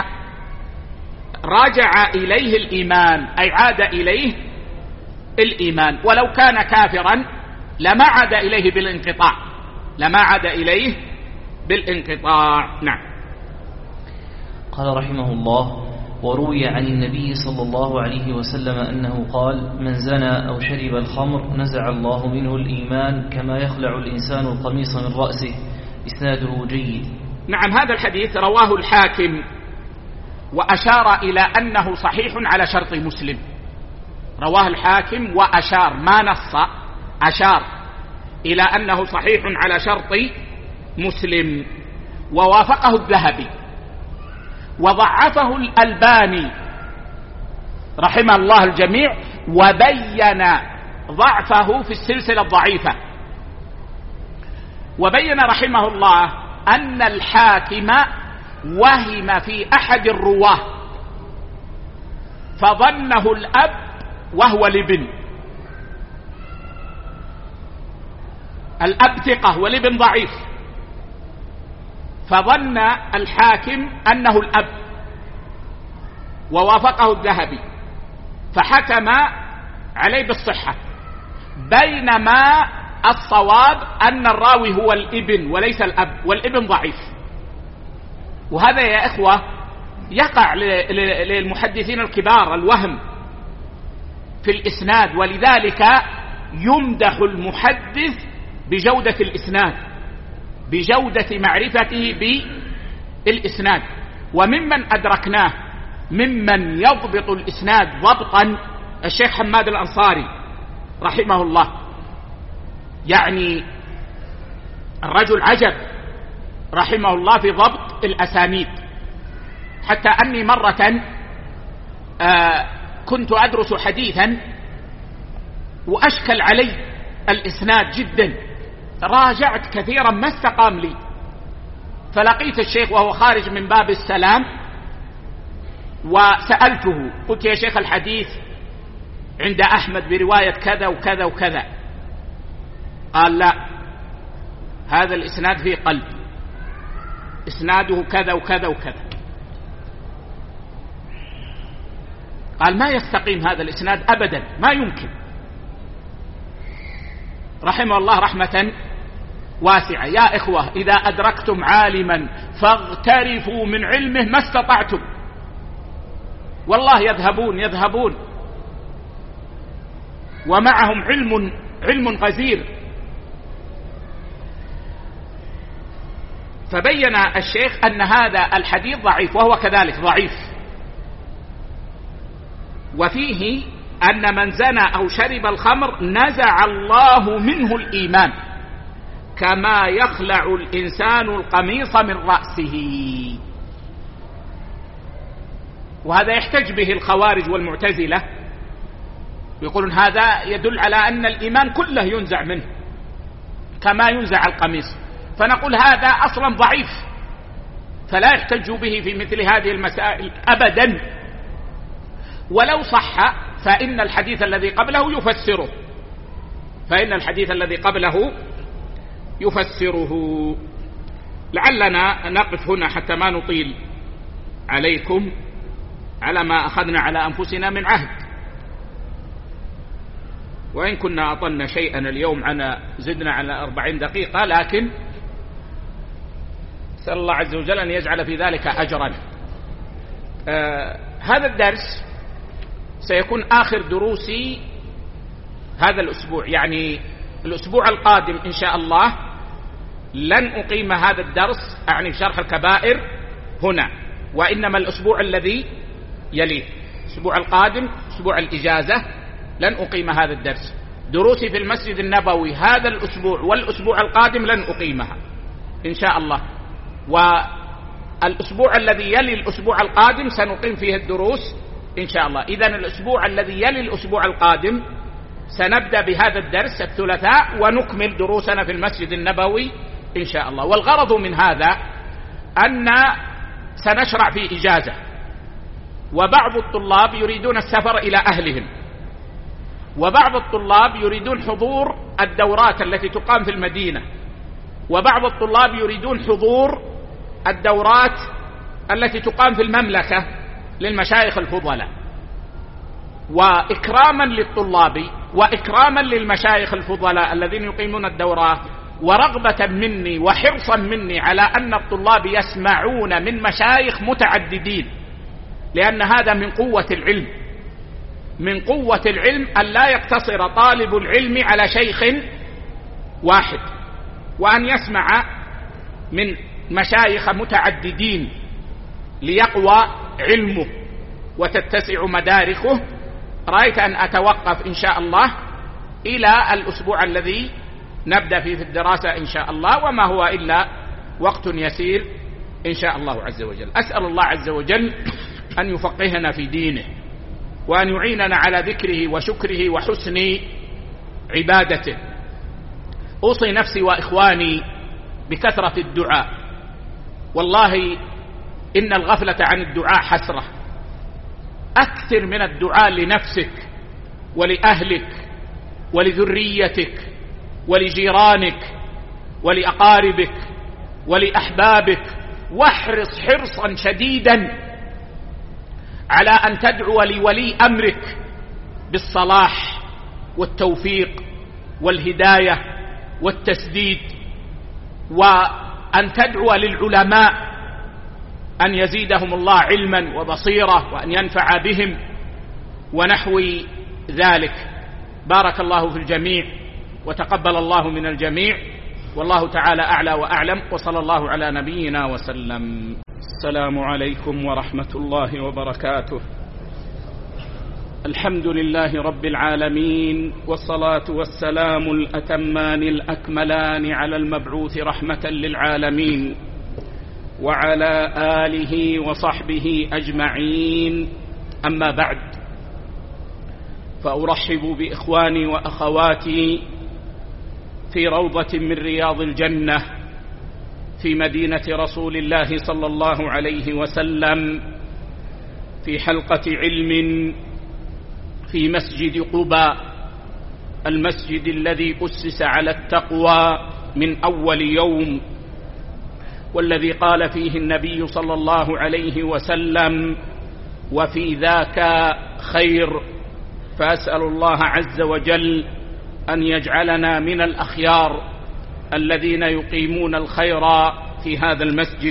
رجع إليه الإيمان، أي عاد إليه الإيمان. ولو كان كافرا لما عاد إليه بالانقطاع، لما عاد إليه بالانقطاع. نعم. قال رحمه الله: وروي عن النبي صلى الله عليه وسلم أنه قال: من زنى أو شرب الخمر نزع الله منه الإيمان كما يخلع الإنسان القميص من رأسه. إسناده جيد. نعم، هذا الحديث رواه الحاكم وأشار إلى أنه صحيح على شرط مسلم. رواه الحاكم وأشار، ما نص، أشار إلى أنه صحيح على شرط مسلم، ووافقه الذهبي وضعفه الألباني رحمه الله الجميع، وبين ضعفه في السلسلة الضعيفة. وبين رحمه الله أن الحاكم وهم في أحد الرواه فظنه الأب وهو الابن. الأب ثقة والابن ضعيف، فظن الحاكم أنه الأب ووافقه الذهبي فحكم عليه بالصحة، بينما الصواب أن الراوي هو الابن وليس الأب، والابن ضعيف. وهذا يا إخوة يقع للمحدثين الكبار الوهم في الإسناد، ولذلك يمدح المحدث بجودة الإسناد، بجودة معرفته بالإسناد. وممن أدركناه ممن يضبط الإسناد ضبطا الشيخ حماد الأنصاري رحمه الله، يعني الرجل عجب رحمه الله في ضبط الأسانيد، حتى أني مرة آه كنت أدرس حديثا وأشكل علي الإسناد جدا، راجعت كثيرا ما استقام لي، فلقيت الشيخ وهو خارج من باب السلام وسألته، قلت يا شيخ الحديث عند أحمد برواية كذا وكذا وكذا. قال لا، هذا الإسناد فيه قلب، إسناده كذا وكذا وكذا. قال ما يستقيم هذا الإسناد أبدا، ما يمكن. رحمه الله رحمة واسعة. يا إخوة، إذا أدركتم عالما فاغترفوا من علمه ما استطعتم، والله يذهبون يذهبون ومعهم علم علم غزير. فبين الشيخ أن هذا الحديث ضعيف، وهو كذلك ضعيف، وفيه أن من زنى أو شرب الخمر نزع الله منه الإيمان كما يخلع الإنسان القميص من رأسه. وهذا يحتج به الخوارج والمعتزلة، يقولون هذا يدل على أن الإيمان كله ينزع منه كما ينزع القميص، فنقول هذا أصلا ضعيف فلا يحتج به في مثل هذه المسائل أبدا. ولو صح فإن الحديث الذي قبله يفسره، فإن الحديث الذي قبله يفسره. لعلنا نقف هنا حتى ما نطيل عليكم على ما أخذنا على أنفسنا من عهد، وإن كنا أطلنا شيئا اليوم عنا زدنا على أربعين دقيقة، لكن سأل الله عز وجل أن يجعل في ذلك أجرا. آه هذا الدرس سيكون آخر دروسي هذا الأسبوع، يعني الأسبوع القادم إن شاء الله لن أقيم هذا الدرس أعني في شرح الكبائر هنا، وإنما الأسبوع الذي يليه، الأسبوع القادم أسبوع الإجازة لن أقيم هذا الدرس. دروسي في المسجد النبوي هذا الأسبوع والأسبوع القادم لن أقيمها إن شاء الله، والأسبوع الذي يلي الأسبوع القادم سنقيم فيه الدروس إن شاء الله. إذن الأسبوع الذي يلي الأسبوع القادم سنبدأ بهذا الدرس الثلاثاء ونكمل دروسنا في المسجد النبوي إن شاء الله. والغرض من هذا أن سنشرع في إجازة، وبعض الطلاب يريدون السفر إلى أهلهم، وبعض الطلاب يريدون حضور الدورات التي تقام في المدينة، وبعض الطلاب يريدون حضور الدورات التي تقام في المملكة للمشايخ الفضلاء. وإكراما للطلاب وإكراما للمشايخ الفضلاء الذين يقيمون الدورات، ورغبة مني وحرصا مني على أن الطلاب يسمعون من مشايخ متعددين، لأن هذا من قوة العلم، من قوة العلم أن لا يقتصر طالب العلم على شيخ واحد، وأن يسمع من مشايخ متعددين ليقوى علمه وتتسع مداركه. رأيت أن أتوقف إن شاء الله إلى الأسبوع الذي نبدأ فيه في الدراسة إن شاء الله، وما هو إلا وقت يسير إن شاء الله عز وجل. أسأل الله عز وجل أن يفقهنا في دينه، وأن يعيننا على ذكره وشكره وحسن عبادته. أوصي نفسي وإخواني بكثرة الدعاء، والله إن الغفلة عن الدعاء حسرة. أكثر من الدعاء لنفسك ولأهلك ولذريتك ولجيرانك ولأقاربك ولأحبابك، واحرص حرصا شديدا على أن تدعو لولي أمرك بالصلاح والتوفيق والهداية والتسديد، وأن تدعو للعلماء أن يزيدهم الله علما وبصيرة وأن ينفع بهم ونحو ذلك. بارك الله في الجميع وتقبل الله من الجميع، والله تعالى أعلى وأعلم، وصلى الله على نبينا وسلم. السلام عليكم ورحمة الله وبركاته. الحمد لله رب العالمين، والصلاة والسلام الأتمان الأكملان على المبعوث رحمة للعالمين، وعلى آله وصحبه أجمعين. أما بعد، فأرحب بإخواني وأخواتي في روضة من رياض الجنة في مدينة رسول الله صلى الله عليه وسلم، في حلقة علم في مسجد قباء، المسجد الذي أسس على التقوى من أول يوم، والذي قال فيه النبي صلى الله عليه وسلم: وفي ذاك خير. فأسأل الله عز وجل أن يجعلنا من الأخيار الذين يقيمون الخير في هذا المسجد.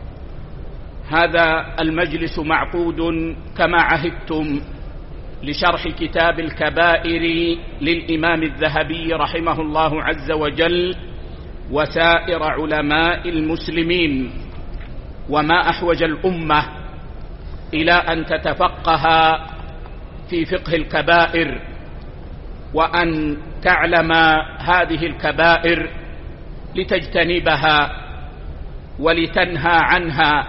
هذا المجلس معقود كما عهدتم لشرح كتاب الكبائر للإمام الذهبي رحمه الله عز وجل وسائر علماء المسلمين. وما أحوج الأمة إلى أن تتفقه في فقه الكبائر، وأن تعلم هذه الكبائر لتجتنبها ولتنهى عنها.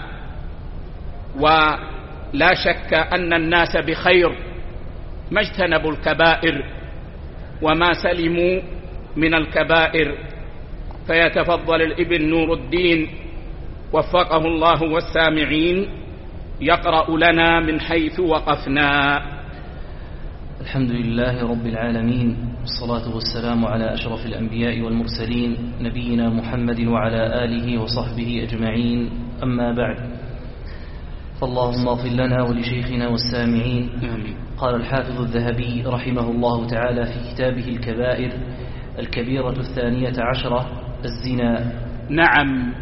ولا شك أن الناس بخير ما اجتنبوا الكبائر وما سلموا من الكبائر. فيتفضل الابن نور الدين وفقه الله والسامعين يقرأ لنا من حيث وقفنا. الحمد لله رب العالمين، والصلاة والسلام على أشرف الأنبياء والمرسلين، نبينا محمد وعلى آله وصحبه أجمعين. أما بعد، فاللهم اغفر لنا ولشيخنا والسامعين. قال الحافظ الذهبي رحمه الله تعالى في كتابه الكبائر: الكبيرة الثانية عشرة الزنا. نعم،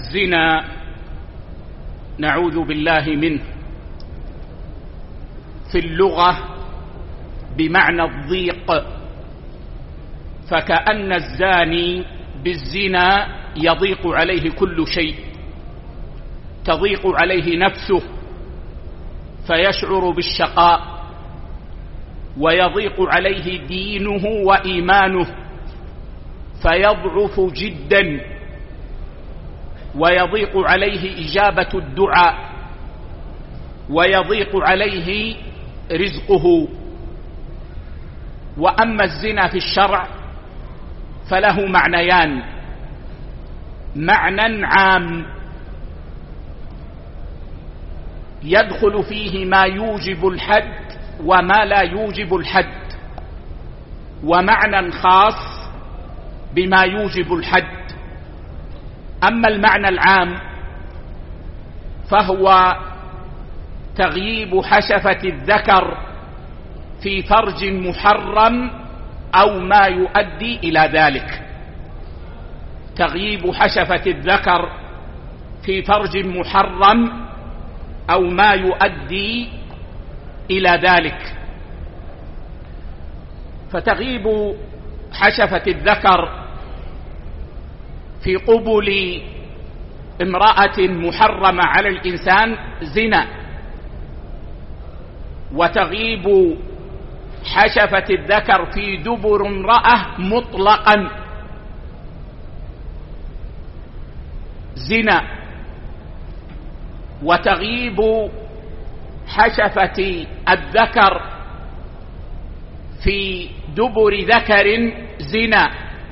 الزنا نعوذ بالله منه. في اللغة بمعنى الضيق، فكأن الزاني بالزنا يضيق عليه كل شيء، تضيق عليه نفسه فيشعر بالشقاء، ويضيق عليه دينه وإيمانه فيضعف جدا، ويضيق عليه إجابة الدعاء، ويضيق عليه رزقه. وأما الزنا في الشرع فله معنيان: معنى عام يدخل فيه ما يوجب الحد وما لا يوجب الحد، ومعنى خاص بما يوجب الحد. أما المعنى العام فهو تغييب حشفة الذكر في فرج محرم أو ما يؤدي إلى ذلك، تغييب حشفة الذكر في فرج محرم أو ما يؤدي إلى ذلك. فتغيب حشفة الذكر في قبل امرأة محرمة على الإنسان زنا، وتغيب حشفة الذكر في دبر امرأة مطلقا زنا، وتغيب حشفة الذكر في دبر ذكر زنا،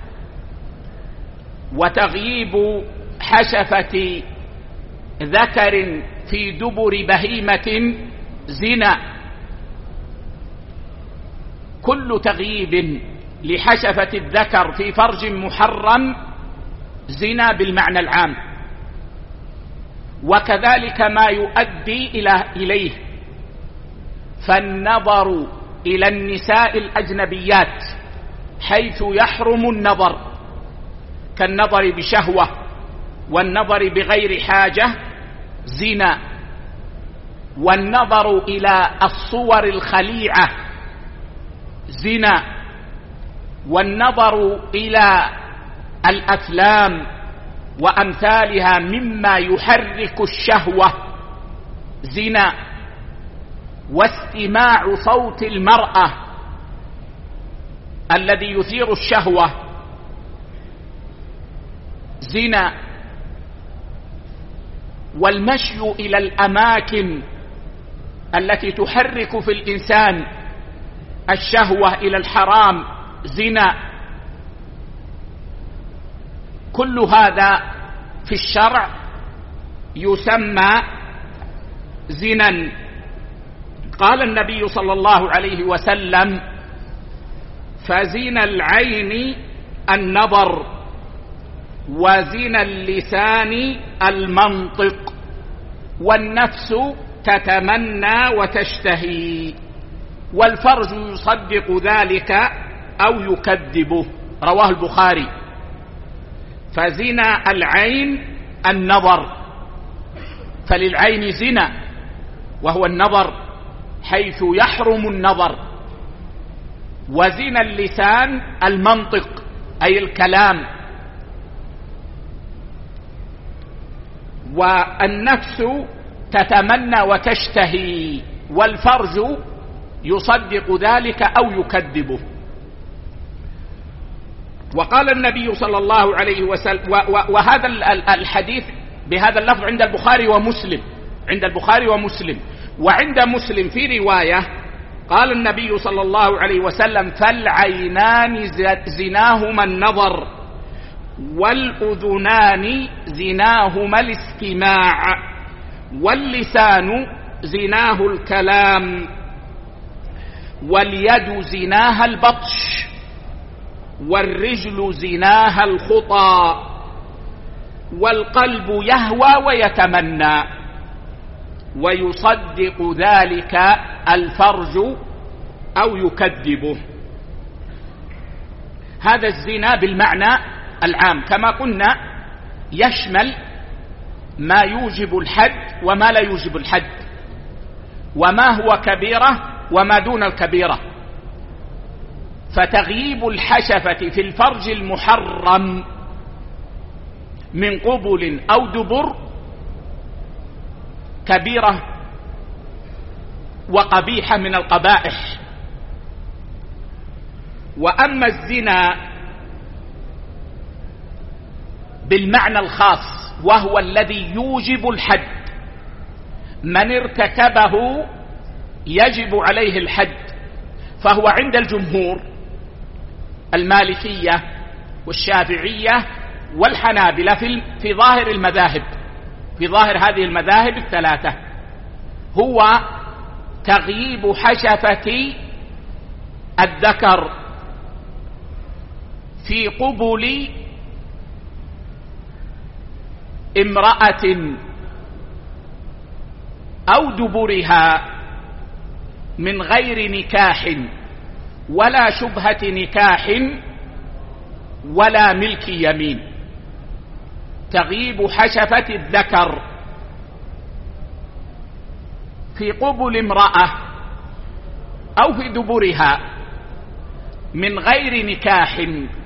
وتغييب حشفة ذكر في دبر بهيمة زنا. كل تغييب لحشفة الذكر في فرج محرم زنا بالمعنى العام، وكذلك ما يؤدي إلى إليه. فالنظر إلى النساء الأجنبيات حيث يحرم النظر كالنظر بشهوة والنظر بغير حاجة زنا، والنظر إلى الصور الخليعة زنا، والنظر إلى الأفلام وأمثالها مما يحرك الشهوة زنا، واستماع صوت المرأة الذي يثير الشهوة زنا، والمشي إلى الأماكن التي تحرك في الإنسان الشهوة إلى الحرام زنا. كل هذا في الشرع يسمى زنا. قال النبي صلى الله عليه وسلم: فزنا العين النظر، وزنا اللسان المنطق، والنفس تتمنى وتشتهي، والفرج يصدق ذلك أو يكذبه. رواه البخاري. فزنا العين النظر، فللعين زنا وهو النظر حيث يحرم النظر، وزنا اللسان المنطق أي الكلام، والنفس تتمنى وتشتهي، والفرج يصدق ذلك أو يكذبه. وقال النبي صلى الله عليه وسلم، وهذا الحديث بهذا اللفظ عند البخاري ومسلم، عند البخاري ومسلم. وعند مسلم في رواية قال النبي صلى الله عليه وسلم: فالعينان زناهما النظر، والأذنان زناهما الاستماع، واللسان زناه الكلام، واليد زناها البطش، والرجل زناها الخطى، والقلب يهوى ويتمنى، ويصدق ذلك الفرج أو يكذبه. هذا الزنا بالمعنى العام كما قلنا يشمل ما يوجب الحد وما لا يوجب الحد، وما هو كبيرة وما دون الكبيرة. فتغييب الحشفة في الفرج المحرم من قبل أو دبر كبيرة وقبيحة من القبائح. وأما الزنا بالمعنى الخاص وهو الذي يوجب الحد، من ارتكبه يجب عليه الحد، فهو عند الجمهور المالكية والشافعية والحنابلة في في ظاهر المذاهب، في ظاهر هذه المذاهب الثلاثة، هو تغييب حشفة الذكر في قبل امرأة أو دبرها من غير نكاح ولا شبهة نكاح ولا ملك يمين. تغييب حشفة الذكر في قبل امرأة أو في دبرها من غير نكاح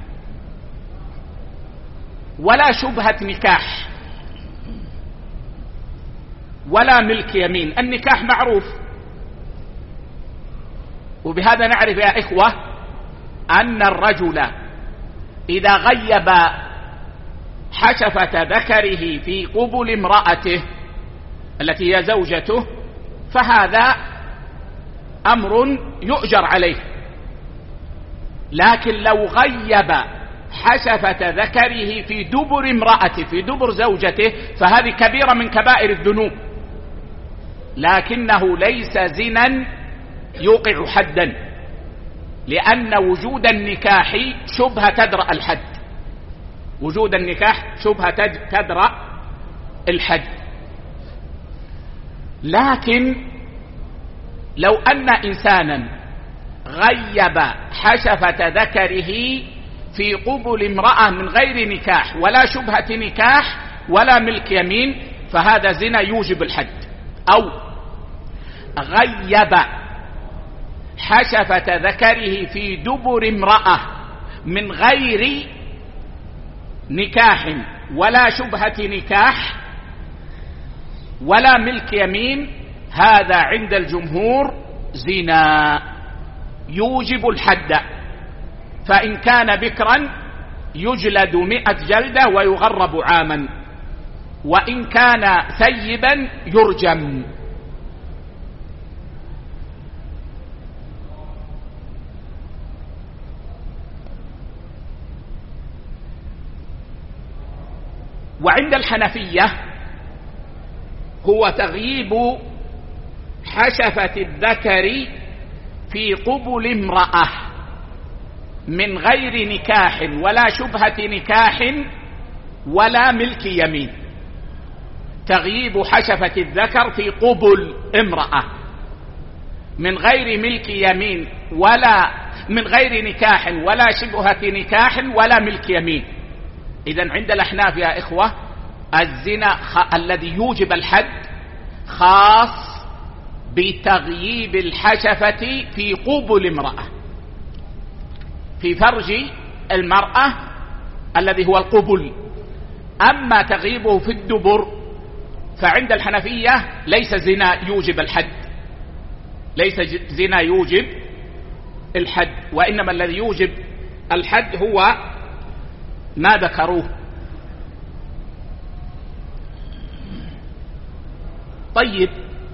ولا شبهة نكاح ولا ملك يمين. النكاح معروف، وبهذا نعرف يا إخوة أن الرجل إذا غيب حشفة ذكره في قبل امرأته التي هي زوجته فهذا أمر يؤجر عليه. لكن لو غيب حشفة ذكره في دبر امرأته في دبر زوجته فهذه كبيرة من كبائر الذنوب، لكنه ليس زنا يوقع حدا، لأن وجود النكاح شبهة تدرأ الحد، وجود النكاح شبهة تدرأ الحد. لكن لو أن إنسانا غيب حشفة ذكره في قبل امرأة من غير نكاح ولا شبهة نكاح ولا ملك يمين فهذا زنا يوجب الحد. أو غيب حشفة ذكره في دبر امرأة من غير نكاح ولا شبهة نكاح ولا ملك يمين، هذا عند الجمهور زنا يوجب الحد. فإن كان بكرا يجلد مئة جلدة ويغرب عاما، وإن كان ثيبا يرجم. وعند الحنفية هو تغييب حشفة الذكر في قبل امرأة من غير نكاح ولا شبهة نكاح ولا ملك يمين. تغييب حشفة الذكر في قبل امرأة من غير ملك يمين ولا من غير نكاح ولا شبهة نكاح ولا ملك يمين. إذن عند الأحناف يا إخوة الزنا خ... الذي يوجب الحد خاص بتغييب الحشفة في قبل امرأة، في فرج المرأة الذي هو القبل. أما تغييبه في الدبر فعند الحنفية ليس زنا يوجب الحد، ليس زنا يوجب الحد، وإنما الذي يوجب الحد هو ما ذكروه. طيب،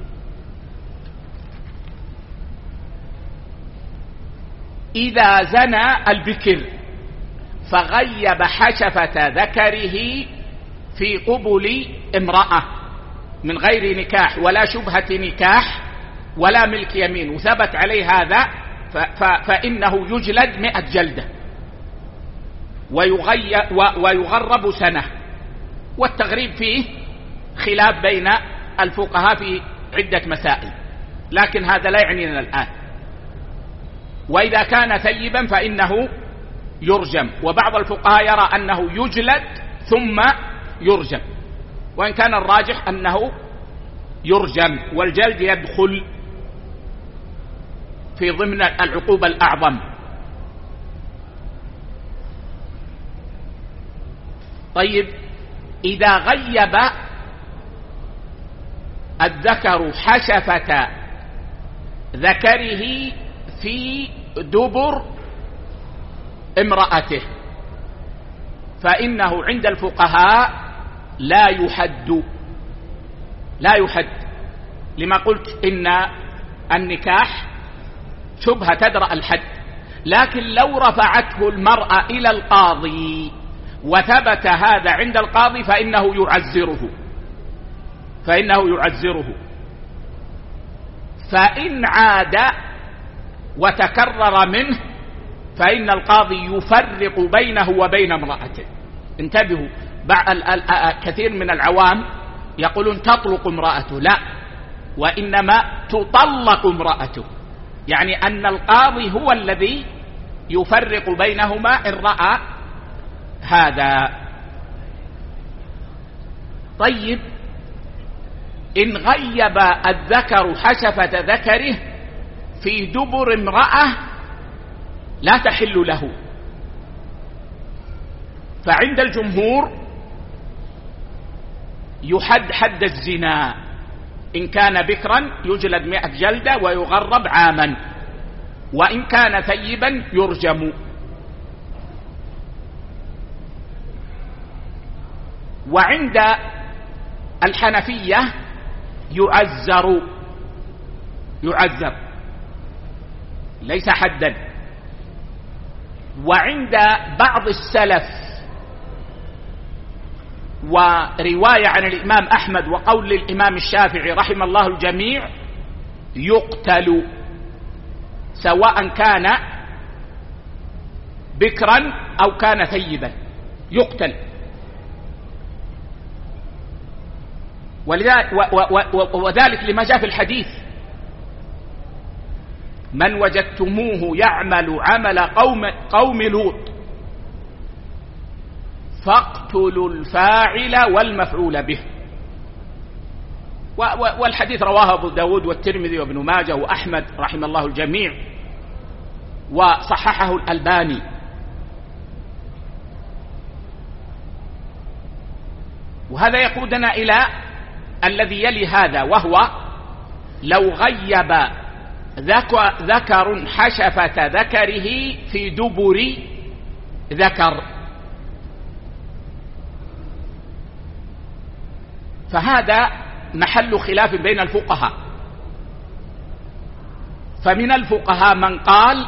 إذا زنى البكر فغيب حشفة ذكره في قبل امرأة من غير نكاح ولا شبهة نكاح ولا ملك يمين وثبت عليه هذا فإنه يجلد مئة جلدة ويغرب سنة. والتغريب فيه خلاف بين الفقهاء في عدة مسائل، لكن هذا لا يعنينا الآن. وإذا كان ثيبا فإنه يرجم، وبعض الفقهاء يرى أنه يجلد ثم يرجم، وإن كان الراجح أنه يرجم، والجلد يدخل في ضمن العقوبة الأعظم. طيب، إذا غيب الذكر حشفة ذكره في دبر امرأته فإنه عند الفقهاء لا يحد لا يحد لما قلت إن النكاح شبهة تدرأ الحد. لكن لو رفعته المرأة إلى القاضي وثبت هذا عند القاضي فإنه يعزره فإنه يعزره فإن عاد وتكرر منه فإن القاضي يفرق بينه وبين امرأته. انتبهوا، كثير من العوام يقولون تطلق امرأته، لا، وإنما تطلق امرأته، يعني أن القاضي هو الذي يفرق بينهما إن رأى هذا. طيب، إن غيب الذكر حشفة ذكره في دبر امرأة لا تحل له، فعند الجمهور يحد حد الزنا، إن كان بكرا يجلد مئة جلدة ويغرب عاما، وإن كان ثيبا يرجم. وعند الحنفية يعزر يعزر ليس حدا. وعند بعض السلف ورواية عن الإمام أحمد وقول للإمام الشافعي رحم الله الجميع يقتل، سواء كان بكرا أو كان ثيبا يقتل. وذلك لما جاء في الحديث من وجدتموه يعمل عمل قوم, قوم لوط فاقتلوا الفاعل والمفعول به. والحديث رواه أبو داود والترمذي وابن ماجه وأحمد رحم الله الجميع وصححه الألباني. وهذا يقودنا إلى الذي يلي هذا، وهو لو غيب ذكر حشفة ذكره في دبر ذكر، فهذا محل خلاف بين الفقهاء. فمن الفقهاء من قال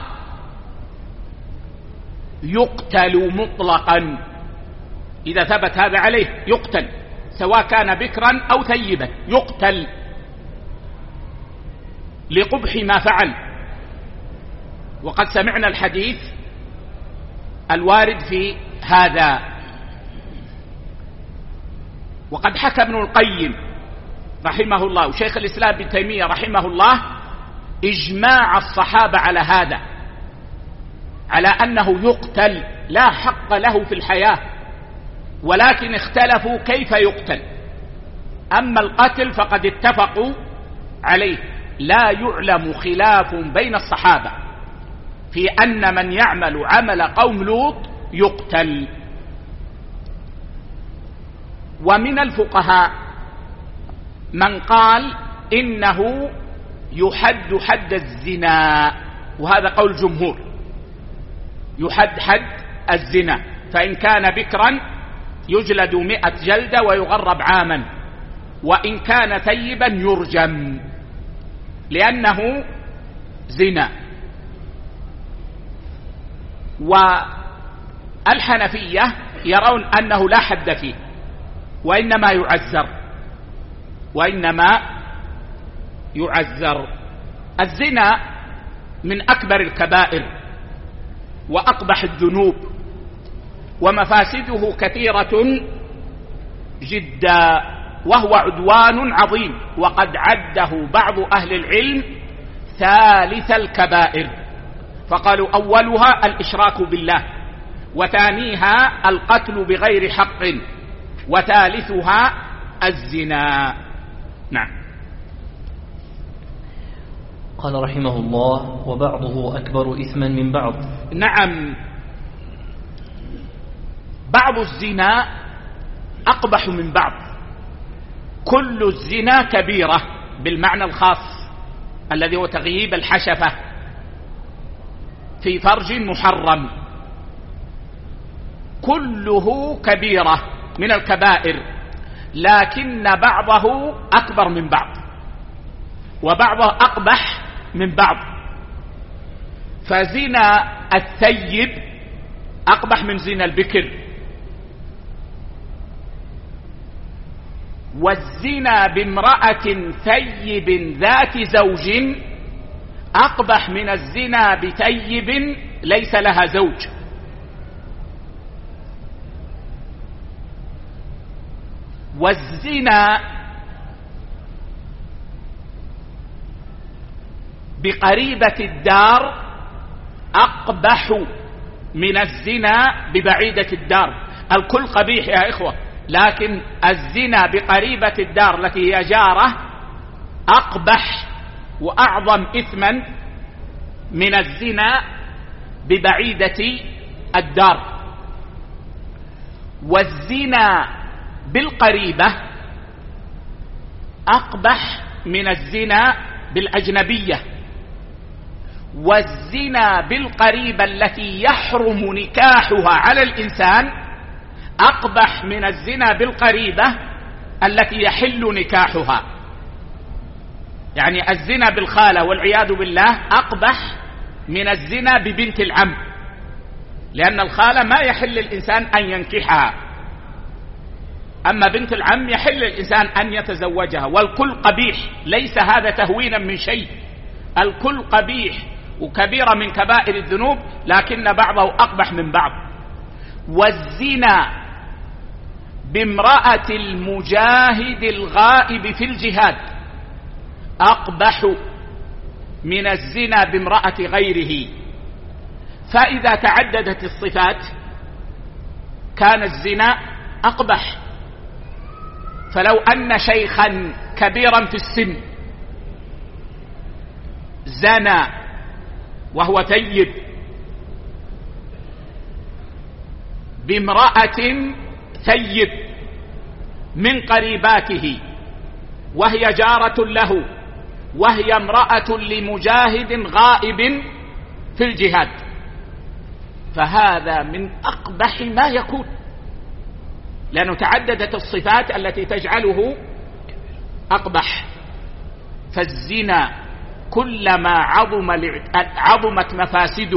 يقتل مطلقا، إذا ثبت هذا عليه يقتل، سواء كان بكرا أو ثيبا يقتل لقبح ما فعل. وقد سمعنا الحديث الوارد في هذا. وقد حكى ابن القيم رحمه الله وشيخ الإسلام ابن تيمية رحمه الله إجماع الصحابة على هذا، على أنه يقتل، لا حق له في الحياة، ولكن اختلفوا كيف يقتل. أما القتل فقد اتفقوا عليه، لا يعلم خلاف بين الصحابة في أن من يعمل عمل قوم لوط يقتل. ومن الفقهاء من قال إنه يحد حد الزنا، وهذا قول الجمهور، يحد حد الزنا، فإن كان بكرا يجلد مئة جلدة ويغرب عاما، وإن كان ثيبا يرجم لأنه زنا. والحنفية يرون أنه لا حد فيه وإنما يعزر وإنما يعزر. الزنا من أكبر الكبائر وأقبح الذنوب، ومفاسده كثيرة جدا، وهو عدوان عظيم، وقد عده بعض أهل العلم ثالث الكبائر، فقالوا أولها الإشراك بالله، وثانيها القتل بغير حق، وثالثها الزنا. نعم. قال رحمه الله: وبعضه أكبر إثما من بعض. نعم، بعض الزنا أقبح من بعض. كل الزنا كبيرة بالمعنى الخاص الذي هو تغييب الحشفة في فرج محرم، كله كبيرة من الكبائر، لكن بعضه أكبر من بعض وبعضه أقبح من بعض. فزنا الثيب أقبح من زنا البكر، والزنا بامرأة ثيب ذات زوج أقبح من الزنا بثيب ليس لها زوج. والزنا بقريبة الدار أقبح من الزنا ببعيدة الدار. الكل قبيح يا إخوة، لكن الزنا بقريبة الدار التي هي جارة أقبح وأعظم إثما من الزنا ببعيدة الدار. والزنا بالقريبة أقبح من الزنا بالأجنبية. والزنا بالقريبة التي يحرم نكاحها على الإنسان أقبح من الزنا بالقريبة التي يحل نكاحها. يعني الزنا بالخالة والعياذ بالله أقبح من الزنا ببنت العم، لأن الخالة ما يحل الإنسان أن ينكحها، أما بنت العم يحل الإنسان أن يتزوجها. والكل قبيح، ليس هذا تهوينا من شيء، الكل قبيح وكبيرة من كبائر الذنوب، لكن بعضه أقبح من بعض. والزنا بامرأة المجاهد الغائب في الجهاد أقبح من الزنا بامرأة غيره. فإذا تعددت الصفات كان الزنا أقبح. فلو أن شيخا كبيرا في السن زنى وهو ثيب بامرأة ثيب من قريباته وهي جارة له وهي امرأة لمجاهد غائب في الجهاد، فهذا من أقبح ما يكون، لأنه تعددت الصفات التي تجعله أقبح. فالزنا كلما عظم عظمت مفاسده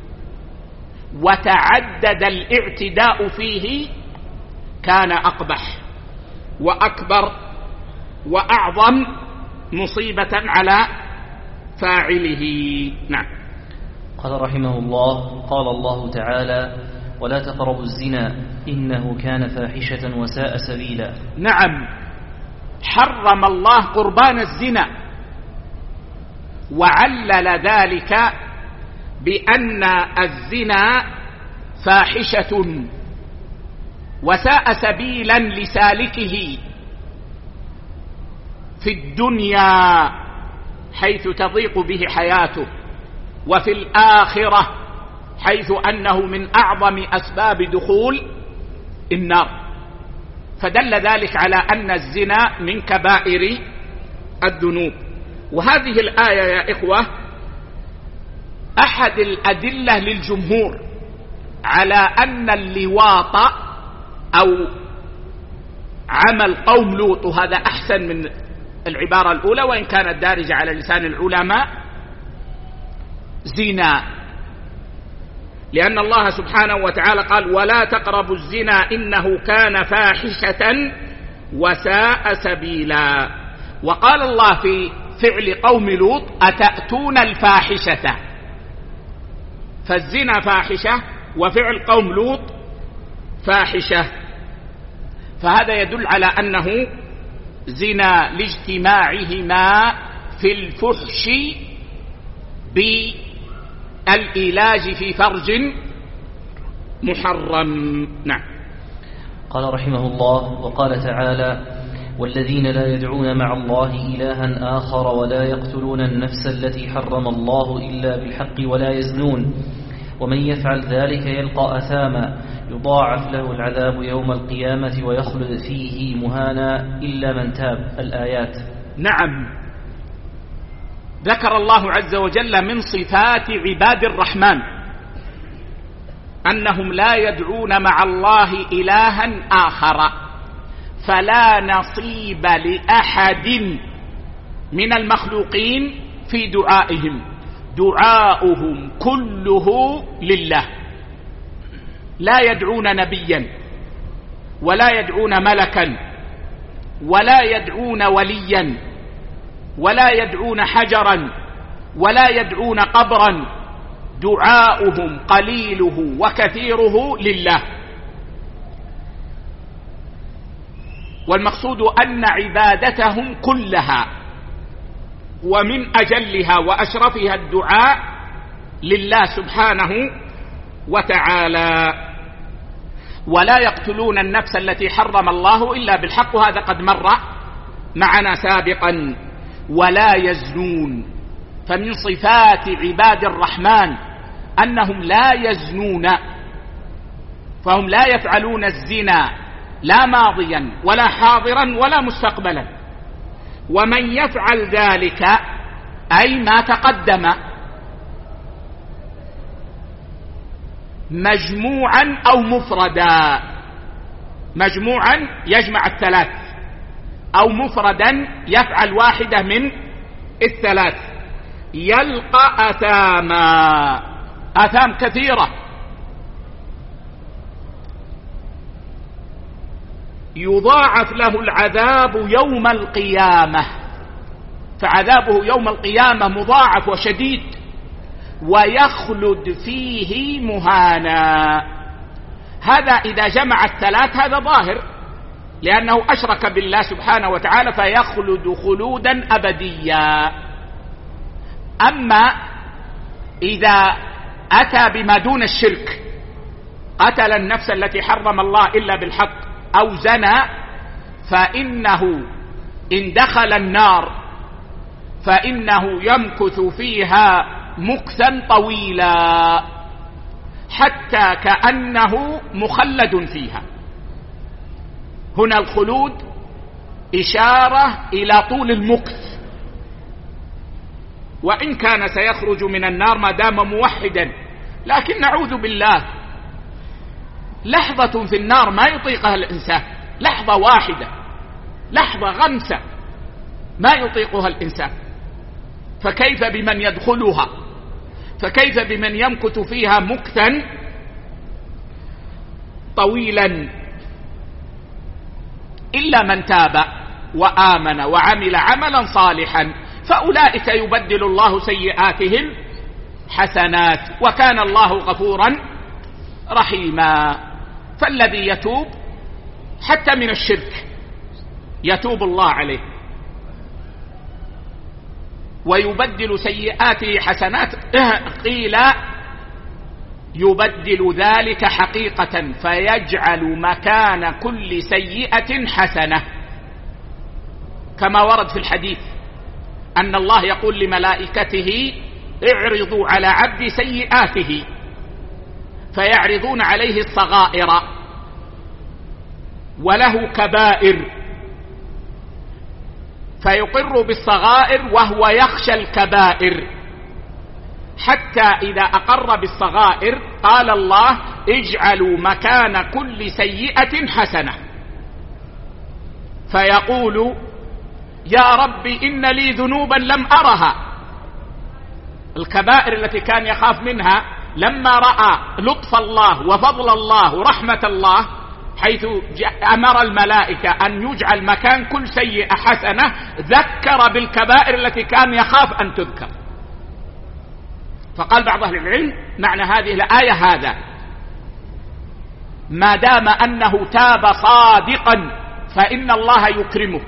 وتعدد الاعتداء فيه كان أقبح وأكبر وأعظم مصيبة على فاعله. نعم. قال رحمه الله: قال الله تعالى: ولا تقربوا الزنا إنه كان فاحشة وساء سبيلا. نعم، حرم الله قربان الزنا وعلل ذلك بأن الزنا فاحشة وساء سبيلا لسالكه في الدنيا حيث تضيق به حياته، وفي الآخرة حيث أنه من أعظم أسباب دخول النار. فدل ذلك على أن الزنا من كبائر الذنوب. وهذه الآية يا إخوة أحد الأدلة للجمهور على أن اللواط أو عمل قوم لوط، وهذا أحسن من العبارة الأولى وإن كانت دارجة على لسان العلماء، زنا، لأن الله سبحانه وتعالى قال: ولا تقربوا الزنا إنه كان فاحشة وساء سبيلا. وقال الله في فعل قوم لوط: أتأتون الفاحشة. فالزنا فاحشة وفعل قوم لوط فاحشة، فهذا يدل على أنه زنا لاجتماعهما في الفحش بالإيلاج في فرج محرم. نعم. قال رحمه الله: وقال تعالى: والذين لا يدعون مع الله إلها آخر ولا يقتلون النفس التي حرم الله إلا بالحق ولا يزنون ومن يفعل ذلك يلقى أثاما يضاعف له العذاب يوم القيامة ويخلد فيه مهانا إلا من تاب. الآيات. نعم، ذكر الله عز وجل من صفات عباد الرحمن أنهم لا يدعون مع الله إلها آخر، فلا نصيب لأحد من المخلوقين في دعائهم، دعاؤهم كله لله، لا يدعون نبيا ولا يدعون ملكا ولا يدعون وليا ولا يدعون حجرا ولا يدعون قبرا، دعاؤهم قليله وكثيره لله. والمقصود أن عبادتهم كلها ومن أجلها وأشرفها الدعاء لله سبحانه وتعالى. ولا يقتلون النفس التي حرم الله إلا بالحق، هذا قد مر معنا سابقا. ولا يزنون، فمن صفات عباد الرحمن أنهم لا يزنون، فهم لا يفعلون الزنا لا ماضيا ولا حاضرا ولا مستقبلا. ومن يفعل ذلك أي ما تقدم مجموعا أو مفردا، مجموعا يجمع الثلاث، أو مفردا يفعل واحدة من الثلاث، يلقى أثاما، آثام كثيرة، يضاعف له العذاب يوم القيامة، فعذابه يوم القيامة مضاعف وشديد، ويخلد فيه مهانا. هذا إذا جمع الثلاث هذا ظاهر، لأنه أشرك بالله سبحانه وتعالى فيخلد خلودا أبديا. أما إذا أتى بما دون الشرك، قتل النفس التي حرم الله إلا بالحق أو زنى، فإنه إن دخل النار فإنه يمكث فيها مكثا طويلا حتى كأنه مخلد فيها. هنا الخلود إشارة إلى طول المكث، وإن كان سيخرج من النار ما دام موحدا، لكن نعوذ بالله لحظة في النار ما يطيقها الإنسان، لحظة واحدة، لحظة غمسة ما يطيقها الإنسان، فكيف بمن يدخلها؟ فكيف بمن يمكث فيها مكثا طويلا؟ إلا من تاب وآمن وعمل عملا صالحا فأولئك يبدل الله سيئاتهم حسنات وكان الله غفورا رحيما. فالذي يتوب حتى من الشرك يتوب الله عليه ويبدل سيئاته حسنات، قيل يبدل ذلك حقيقة فيجعل مكان كل سيئة حسنة، كما ورد في الحديث أن الله يقول لملائكته اعرضوا على عبدي سيئاته، فيعرضون عليه الصغائر وله كبائر، فيقر بالصغائر وهو يخشى الكبائر، حتى إذا أقر بالصغائر قال الله اجعلوا مكان كل سيئة حسنة، فيقول يا رب إن لي ذنوبا لم أرها. الكبائر التي كان يخاف منها لما رأى لطف الله وفضل الله ورحمة الله حيث أمر الملائكة أن يجعل مكان كل سيئة حسنة، ذكر بالكبائر التي كان يخاف أن تذكر. فقال بعض أهل العلم معنى هذه الآية هذا، ما دام أنه تاب صادقا فإن الله يكرمه.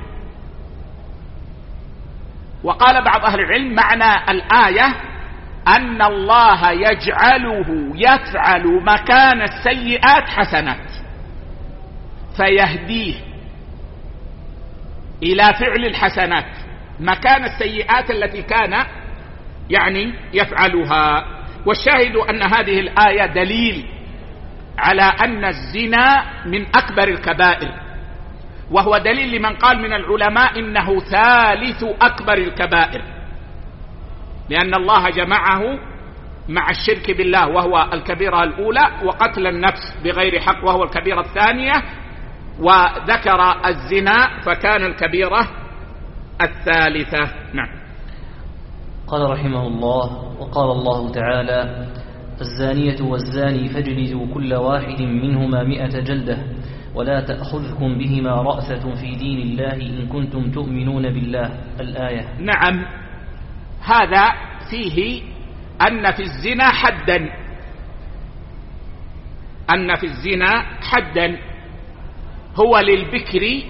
وقال بعض أهل العلم معنى الآية أن الله يجعله يفعل مكان السيئات حسنات، فيهديه إلى فعل الحسنات مكان السيئات التي كان يعني يفعلها. والشاهد أن هذه الآية دليل على أن الزنا من أكبر الكبائر، وهو دليل لمن قال من العلماء إنه ثالث أكبر الكبائر، لأن الله جمعه مع الشرك بالله وهو الكبيرة الأولى، وقتل النفس بغير حق وهو الكبيرة الثانية، وذكر الزنا فكان الكبيرة الثالثة. نعم. قال رحمه الله: وقال الله تعالى: الزانية والزاني فاجلدوا كل واحد منهما مئة جلدة ولا تأخذكم بهما رأفة في دين الله إن كنتم تؤمنون بالله. الآية. نعم، هذا فيه أن في الزنا حدا، أن في الزنا حدا هو للبكر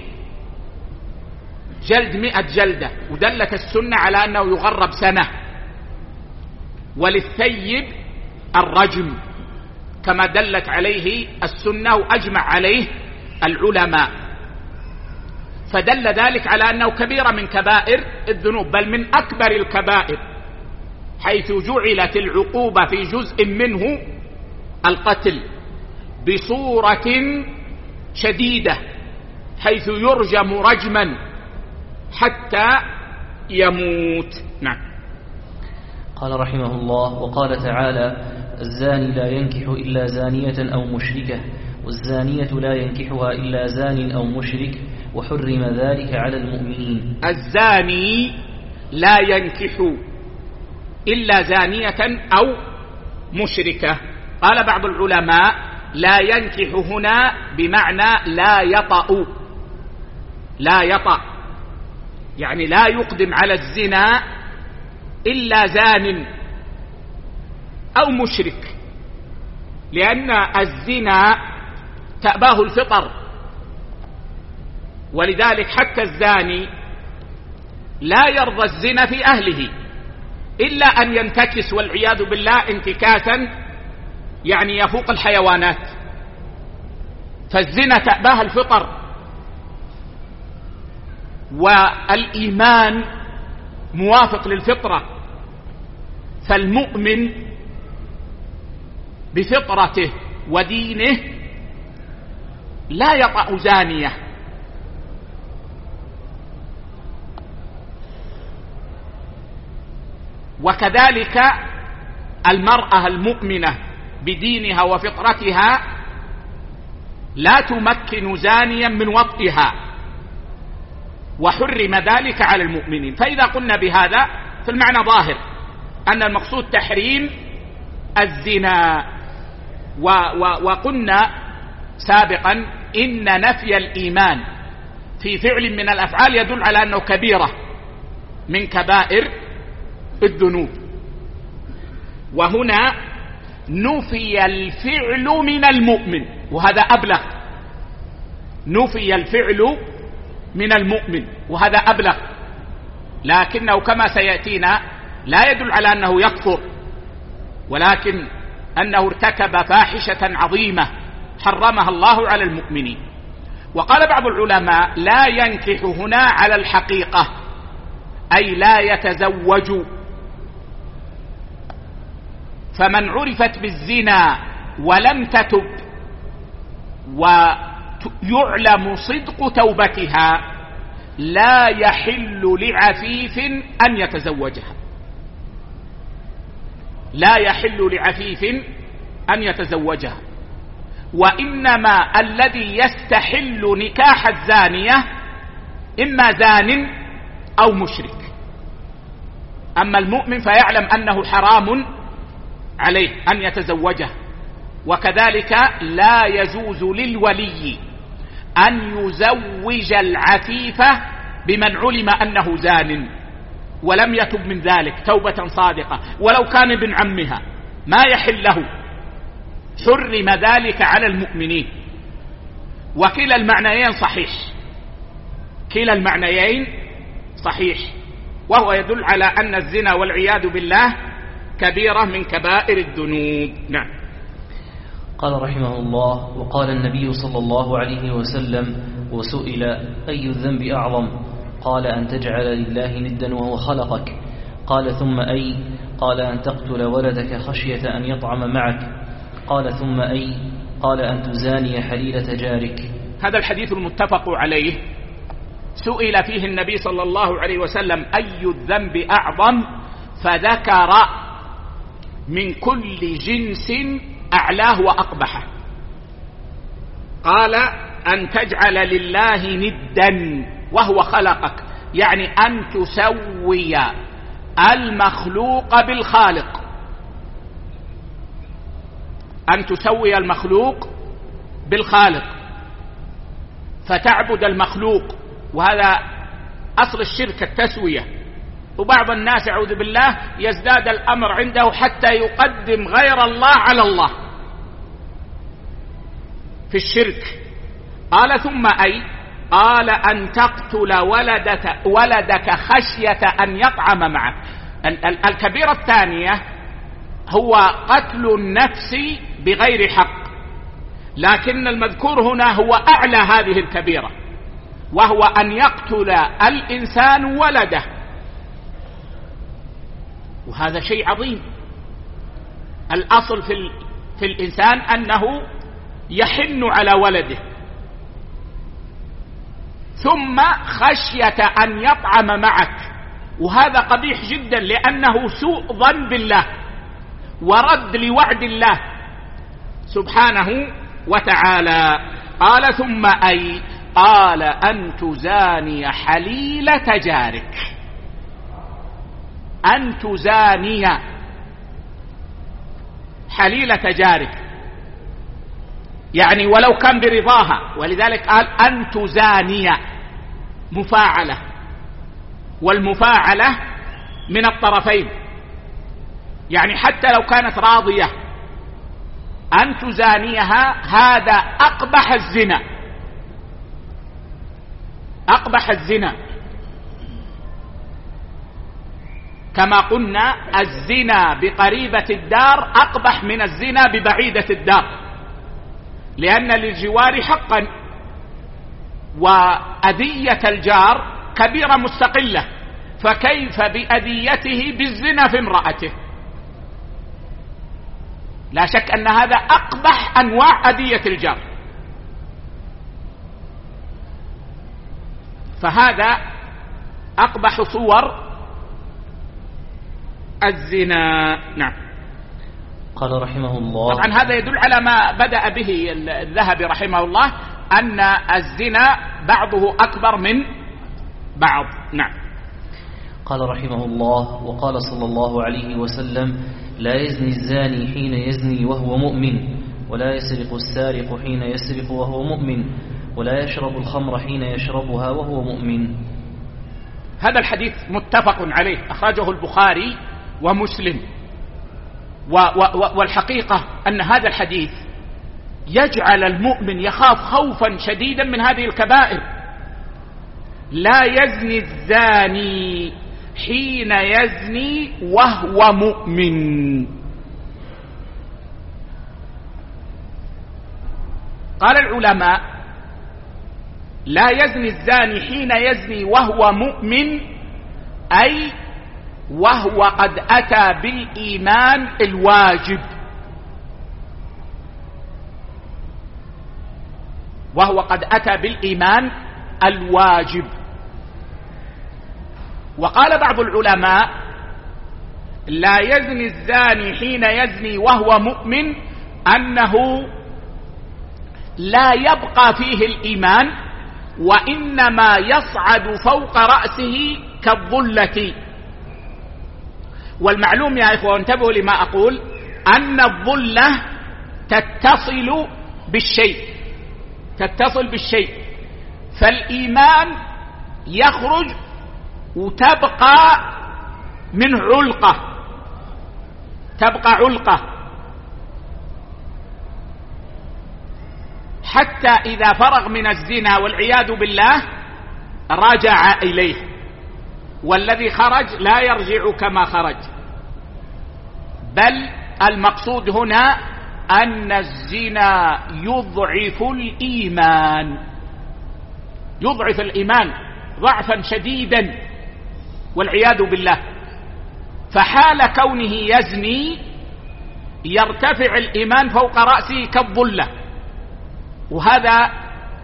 جلد مئة جلدة، ودلت السنة على أنه يغرب سنة، وللثيب الرجم كما دلت عليه السنة وأجمع عليه العلماء، فدل ذلك على أنه كبيرة من كبائر الذنوب، بل من أكبر الكبائر، حيث جعلت العقوبة في جزء منه القتل بصورة شديدة، حيث يرجم رجما حتى يموت. نعم. قال رحمه الله: وقال تعالى: الزاني لا ينكح إلا زانية أو مشركة، والزانية لا ينكحها إلا زان أو مشرك، وحرم ذلك على المؤمنين. الزاني لا ينكح إلا زانية أو مشركة. قال بعض العلماء: لا ينكح هنا بمعنى لا يطأ، لا يطأ يعني لا يقدم على الزنا إلا زان أو مشرك، لأن الزنا تأباه الفطر، ولذلك حتى الزاني لا يرضى الزنا في أهله إلا أن ينتكس والعياذ بالله انتكاسا يعني يفوق الحيوانات، فالزنا تأباه الفطر، والإيمان موافق للفطرة، فالمؤمن بفطرته ودينه لا يطأ زانية. وكذلك المرأة المؤمنة بدينها وفطرتها لا تمكن زانيا من وطئها، وحرم ذلك على المؤمنين. فإذا قلنا بهذا فالمعنى ظاهر أن المقصود تحريم الزنا. و و وقلنا سابقا إن نفي الإيمان في فعل من الأفعال يدل على أنه كبيرة من كبائر الذنوب، وهنا نفي الفعل من المؤمن، وهذا أبلغ، نفي الفعل من المؤمن وهذا أبلغ، لكنه كما سيأتينا لا يدل على أنه يكفر، ولكن أنه ارتكب فاحشة عظيمة حرمها الله على المؤمنين. وقال بعض العلماء: لا ينكح هنا على الحقيقة، أي لا يتزوج، فمن عرفت بالزنا ولم تتب ويعلم صدق توبتها لا يحل لعفيف أن يتزوجها، لا يحل لعفيف أن يتزوجها، وإنما الذي يستحل نكاح الزانية إما زان أو مشرك، أما المؤمن فيعلم أنه حرام عليه أن يتزوجه. وكذلك لا يجوز للولي أن يزوج العفيفة بمن علم أنه زان ولم يتب من ذلك توبة صادقة، ولو كان ابن عمها ما يحل له، حرم ذلك على المؤمنين. وكلا المعنيين صحيح، كلا المعنيين صحيح، وهو يدل على أن الزنا والعياذ بالله كبيرة من كبائر الذنوب. نعم. قال رحمه الله: وقال النبي صلى الله عليه وسلم: وسئل أي الذنب أعظم؟ قال أن تجعل لله ندا وهو خلقك. قال ثم أي؟ قال أن تقتل ولدك خشية أن يطعم معك. قال ثم أي؟ قال أن تزاني حليلة جارك. هذا الحديث المتفق عليه سئل فيه النبي صلى الله عليه وسلم أي الذنب أعظم، فذكر من كل جنس أعلاه وأقبحه. قال أن تجعل لله ندا وهو خلقك، يعني أن تسوي المخلوق بالخالق، أن تسوي المخلوق بالخالق فتعبد المخلوق، وهذا أصل الشرك التسوية. وبعض الناس أعوذ بالله يزداد الأمر عنده حتى يقدم غير الله على الله في الشرك. قال ثم أي؟ قال أن تقتل ولدك, ولدك خشية أن يطعم معك. الكبيرة الثانية هو قتل النفس بغير حق، لكن المذكور هنا هو أعلى هذه الكبيرة، وهو أن يقتل الإنسان ولده، وهذا شيء عظيم. الأصل في, في الإنسان أنه يحن على ولده، ثم خشية أن يطعم معك، وهذا قبيح جدا لأنه سوء ظن بالله ورد لوعد الله سبحانه وتعالى. قال ثم أي؟ قال أن تزاني حليلة جارك، أن تزاني حليلة جارك، يعني ولو كان برضاها، ولذلك قال أن تزاني مفاعلة، والمفاعلة من الطرفين، يعني حتى لو كانت راضية أن تزانيها، هذا أقبح الزنا، أقبح الزنا. كما قلنا الزنا بقريبة الدار أقبح من الزنا ببعيدة الدار، لأن للجوار حقا، وأذية الجار كبيرة مستقلة، فكيف بأذيته بالزنا في امرأته؟ لا شك أن هذا أقبح أنواع أذية الجار. فهذا أقبح صور الزنا. نعم. قال رحمه الله. طبعا هذا يدل على ما بدأ به الذهبي رحمه الله، أن الزنا بعضه أكبر من بعض. نعم. قال رحمه الله: وقال صلى الله عليه وسلم: لا يزني الزاني حين يزني وهو مؤمن، ولا يسرق السارق حين يسرق وهو مؤمن، ولا يشرب الخمر حين يشربها وهو مؤمن. هذا الحديث متفق عليه، أخرجه البخاري ومسلم. و و والحقيقة أن هذا الحديث يجعل المؤمن يخاف خوفا شديدا من هذه الكبائر. لا يزني الزاني حين يزني وهو مؤمن. قال العلماء: لا يزني الزاني حين يزني وهو مؤمن، أي وهو قد أتى بالإيمان الواجب، وهو قد أتى بالإيمان الواجب. وقال بعض العلماء: لا يزني الزاني حين يزني وهو مؤمن، أنه لا يبقى فيه الإيمان، وإنما يصعد فوق رأسه كالظلة. والمعلوم يا إخوة، انتبهوا لما أقول، أن الظلة تتصل بالشيء، تتصل بالشيء، فالإيمان يخرج وتبقى منه علقة، تبقى علقة، حتى إذا فرغ من الزنا والعياذ بالله رجع إليه، والذي خرج لا يرجع كما خرج. بل المقصود هنا أن الزنا يضعف الإيمان، يضعف الإيمان. ضعفا شديدا والعياذ بالله، فحال كونه يزني يرتفع الإيمان فوق رأسه كالظلة، وهذا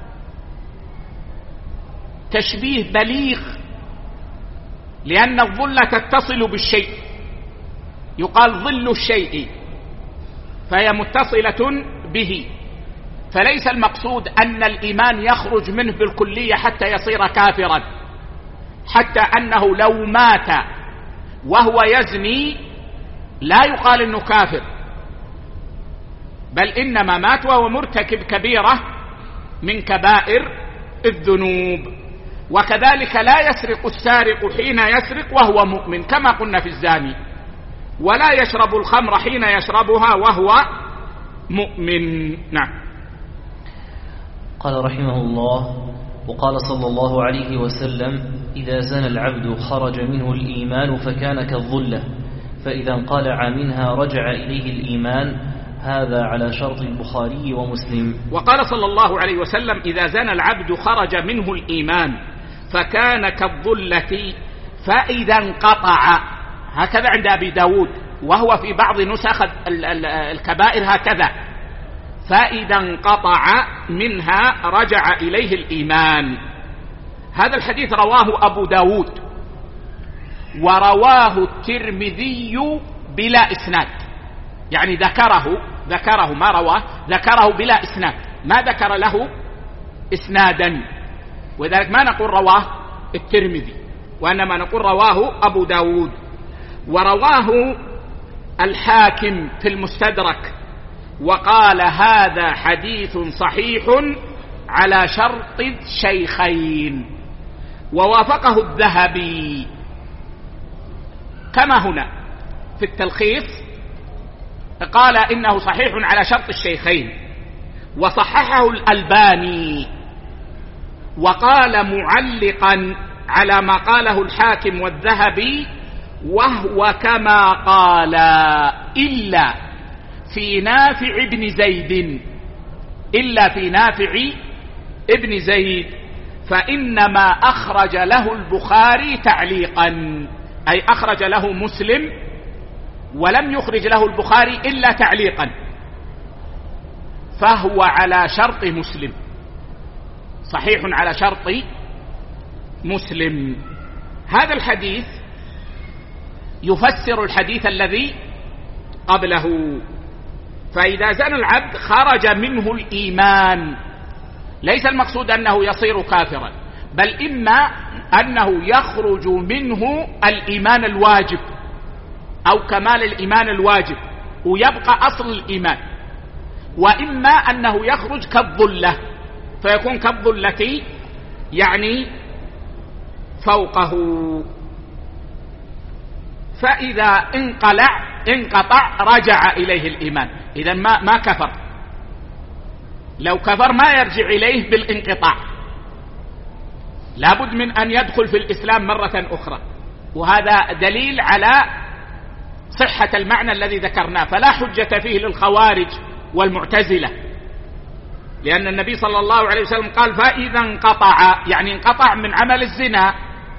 تشبيه بليغ، لأن الظلة تتصل بالشيء، يقال ظل الشيء، فهي متصلة به، فليس المقصود أن الإيمان يخرج منه بالكلية حتى يصير كافرا، حتى أنه لو مات وهو يزني لا يقال إنه كافر، بل إنما مات وهو مرتكب كبيرة من كبائر الذنوب. وكذلك لا يسرق السارق حين يسرق وهو مؤمن كما قلنا في الزاني، ولا يشرب الخمر حين يشربها وهو مؤمن. نعم. قال رحمه الله: وقال صلى الله عليه وسلم: إذا زنى العبد خرج منه الإيمان فكان كالظلة، فإذا انقلع منها رجع إليه الإيمان. هذا على شرط البخاري ومسلم. وقال صلى الله عليه وسلم: إذا زنى العبد خرج منه الإيمان فكان كالظلة فإذا انقطع. هكذا عند أبي داود، وهو في بعض نسخ الكبائر هكذا: فإذا انقطع منها رجع إليه الإيمان. هذا الحديث رواه أبو داود ورواه الترمذي بلا إسناد، يعني ذكره ذكره ما رواه ذكره بلا إسناد، ما ذكر له إسنادا، وذلك ما نقول رواه الترمذي، وإنما نقول رواه أبو داود. ورواه الحاكم في المستدرك وقال: هذا حديث صحيح على شرط الشيخين. ووافقه الذهبي كما هنا في التلخيص، قال إنه صحيح على شرط الشيخين، وصححه الألباني، وقال معلقا على ما قاله الحاكم والذهبي: وهو كما قال إلا في نافع ابن زيد، إلا في نافع ابن زيد، فإنما أخرج له البخاري تعليقا، أي أخرج له مسلم ولم يخرج له البخاري إلا تعليقا، فهو على شرط مسلم، صحيح على شرط مسلم. هذا الحديث يفسر الحديث الذي قبله: فإذا زنى العبد خرج منه الإيمان. ليس المقصود أنه يصير كافرا، بل إما أنه يخرج منه الإيمان الواجب أو كمال الإيمان الواجب ويبقى أصل الإيمان، وإما أنه يخرج كالظلة فيكون كالظلة يعني فوقه. فإذا انقلع انقطع رجع إليه الإيمان، إذا ما, ما كفر، لو كفر ما يرجع إليه بالانقطاع، لابد من أن يدخل في الإسلام مرة أخرى، وهذا دليل على صحة المعنى الذي ذكرناه، فلا حجة فيه للخوارج والمعتزلة، لأن النبي صلى الله عليه وسلم قال: فإذا انقطع، يعني انقطع من عمل الزنا،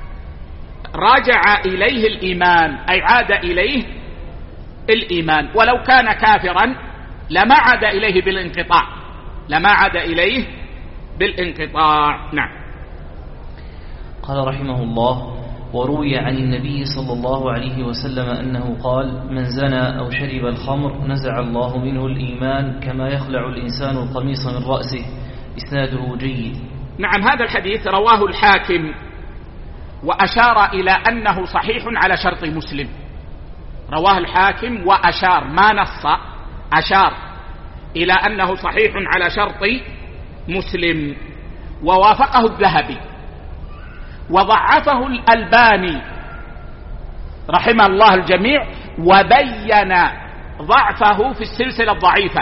رجع إليه الإيمان، أي عاد إليه الإيمان، ولو كان كافرا لما عاد إليه بالانقطاع، لما عاد إليه بالانقطاع. نعم. قال رحمه الله: وروي عن النبي صلى الله عليه وسلم أنه قال: من زنى أو شرب الخمر نزع الله منه الإيمان كما يخلع الإنسان القميص من رأسه. إسناده جيد. نعم. هذا الحديث رواه الحاكم وأشار إلى أنه صحيح على شرط مسلم، رواه الحاكم وأشار، ما نص، أشار إلى أنه صحيح على شرط مسلم، ووافقه الذهبي، وضعفه الألباني رحمه الله الجميع، وبين ضعفه في السلسلة الضعيفة،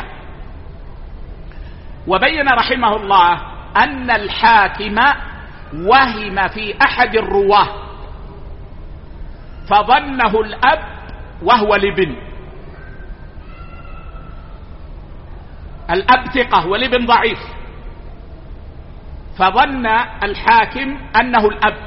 وبين رحمه الله أن الحاكم وهم في أحد الرواه فظنه الأب وهو الابن، الأب ثقة والابن ضعيف، فظن الحاكم أنه الأب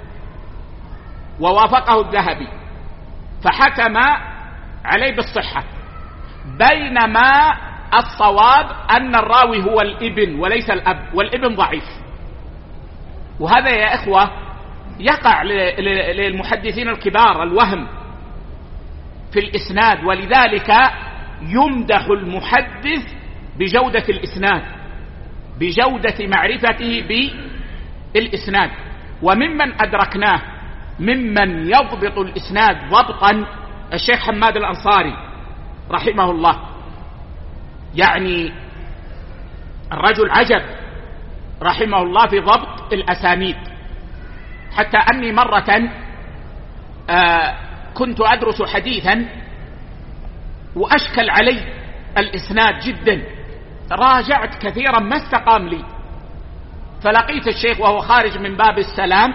ووافقه الذهبي فحكم عليه بالصحة، بينما الصواب أن الراوي هو الابن وليس الأب، والابن ضعيف. وهذا يا إخوة يقع للمحدثين الكبار الوهم في الإسناد، ولذلك يمدح المحدث بجودة الإسناد، بجودة معرفته بالإسناد. وممن أدركناه ممن يضبط الإسناد ضبطا الشيخ حماد الأنصاري رحمه الله، يعني الرجل عجب رحمه الله في ضبط الأسانيد، حتى أني مرة آه كنت أدرس حديثا وأشكل علي الإسناد جدا، راجعت كثيرا ما استقام لي، فلقيت الشيخ وهو خارج من باب السلام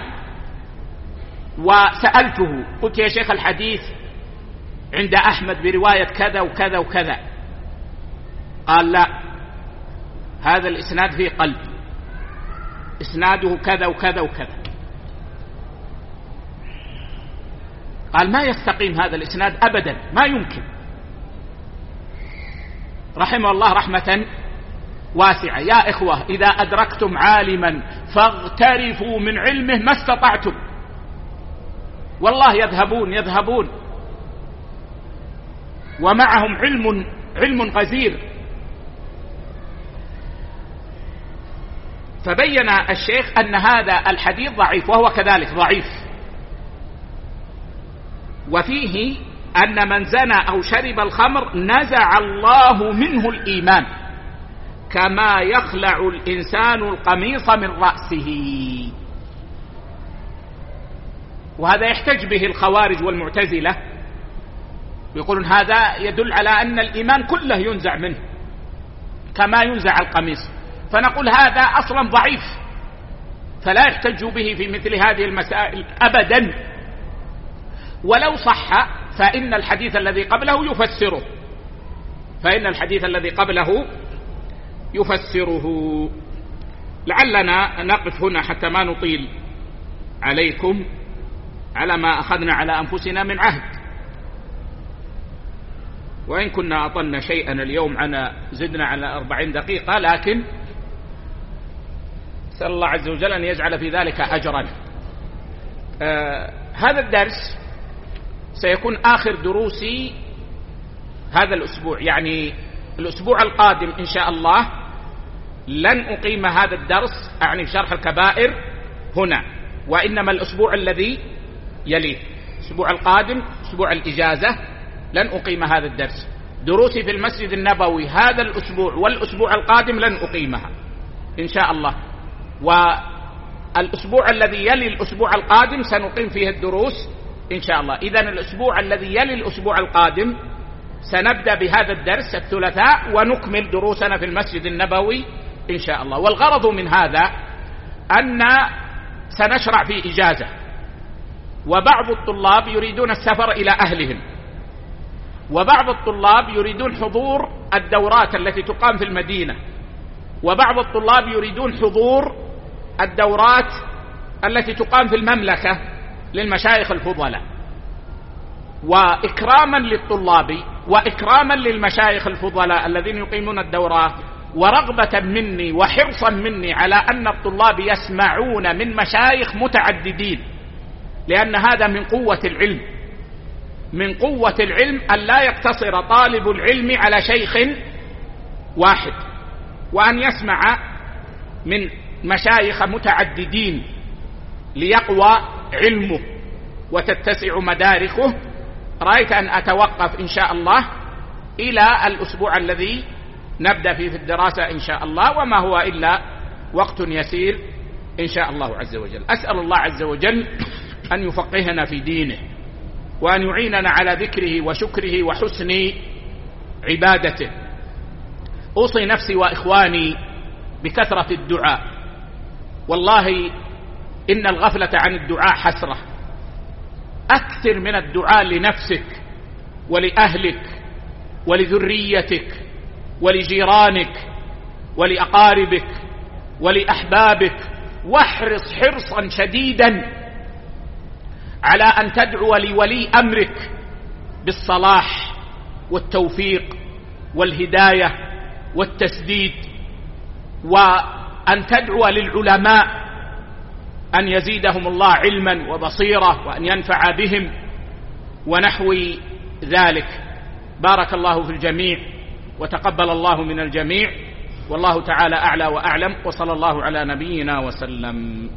وسألته، قلت يا شيخ الحديث عند أحمد برواية كذا وكذا وكذا، قال لا، هذا الإسناد فيه قلب، إسناده كذا وكذا وكذا. قال ما يستقيم هذا الإسناد أبدا، ما يمكن، رحمه الله رحمة واسعة. يا إخوة إذا أدركتم عالما فاغترفوا من علمه ما استطعتم، والله يذهبون يذهبون ومعهم علم علم غزير. فبين الشيخ أن هذا الحديث ضعيف، وهو كذلك ضعيف، وفيه أن من زنى أو شرب الخمر نزع الله منه الإيمان كما يخلع الإنسان القميص من رأسه. وهذا يحتج به الخوارج والمعتزلة، يقولون هذا يدل على أن الإيمان كله ينزع منه كما ينزع القميص، فنقول هذا أصلا ضعيف فلا يحتج به في مثل هذه المسائل أبدا. ولو صح فإن الحديث الذي قبله يفسره، فإن الحديث الذي قبله يفسره. لعلنا نقف هنا حتى ما نطيل عليكم على ما أخذنا على أنفسنا من عهد، وإن كنا أطلنا شيئا اليوم عنا زدنا على أربعين دقيقة، لكن نسأل الله عز وجل أن يجعل في ذلك أجرا. آه هذا الدرس سيكون آخر دروسي هذا الأسبوع، يعني الأسبوع القادم إن شاء الله لن أقيم هذا الدرس أعني في شرح الكبائر هنا، وإنما الأسبوع الذي يليه، الأسبوع القادم أسبوع الإجازة لن أقيم هذا الدرس. دروسي في المسجد النبوي هذا الأسبوع والأسبوع القادم لن أقيمها إن شاء الله، والأسبوع الذي يلي الأسبوع القادم سنقيم فيه الدروس إن شاء الله. إذن الأسبوع الذي يلي الأسبوع القادم سنبدأ بهذا الدرس الثلاثاء ونكمل دروسنا في المسجد النبوي إن شاء الله. والغرض من هذا أن سنشرع في إجازة، وبعض الطلاب يريدون السفر إلى أهلهم، وبعض الطلاب يريدون حضور الدورات التي تقام في المدينة، وبعض الطلاب يريدون حضور الدورات التي تقام في المملكة للمشايخ الفضلاء. وإكراما للطلاب وإكراما للمشايخ الفضلاء الذين يقيمون الدورات، ورغبة مني وحرصا مني على أن الطلاب يسمعون من مشايخ متعددين، لأن هذا من قوة العلم، من قوة العلم أن لا يقتصر طالب العلم على شيخ واحد، وأن يسمع من مشايخ متعددين ليقوى علمه وتتسع مداركه. رأيت أن أتوقف إن شاء الله إلى الأسبوع الذي نبدأ فيه في الدراسة إن شاء الله، وما هو إلا وقت يسير إن شاء الله عز وجل. أسأل الله عز وجل أن يفقهنا في دينه، وأن يعيننا على ذكره وشكره وحسن عبادته. أوصي نفسي وإخواني بكثرة الدعاء، والله إن الغفلة عن الدعاء حسرة. أكثر من الدعاء لنفسك ولأهلك ولذريتك ولجيرانك ولأقاربك ولأحبابك، واحرص حرصا شديدا على أن تدعو لولي أمرك بالصلاح والتوفيق والهداية والتسديد، وأن تدعو للعلماء أن يزيدهم الله علما وبصيرة وأن ينفع بهم ونحو ذلك. بارك الله في الجميع وتقبل الله من الجميع، والله تعالى أعلى وأعلم، وصلى الله على نبينا وسلم.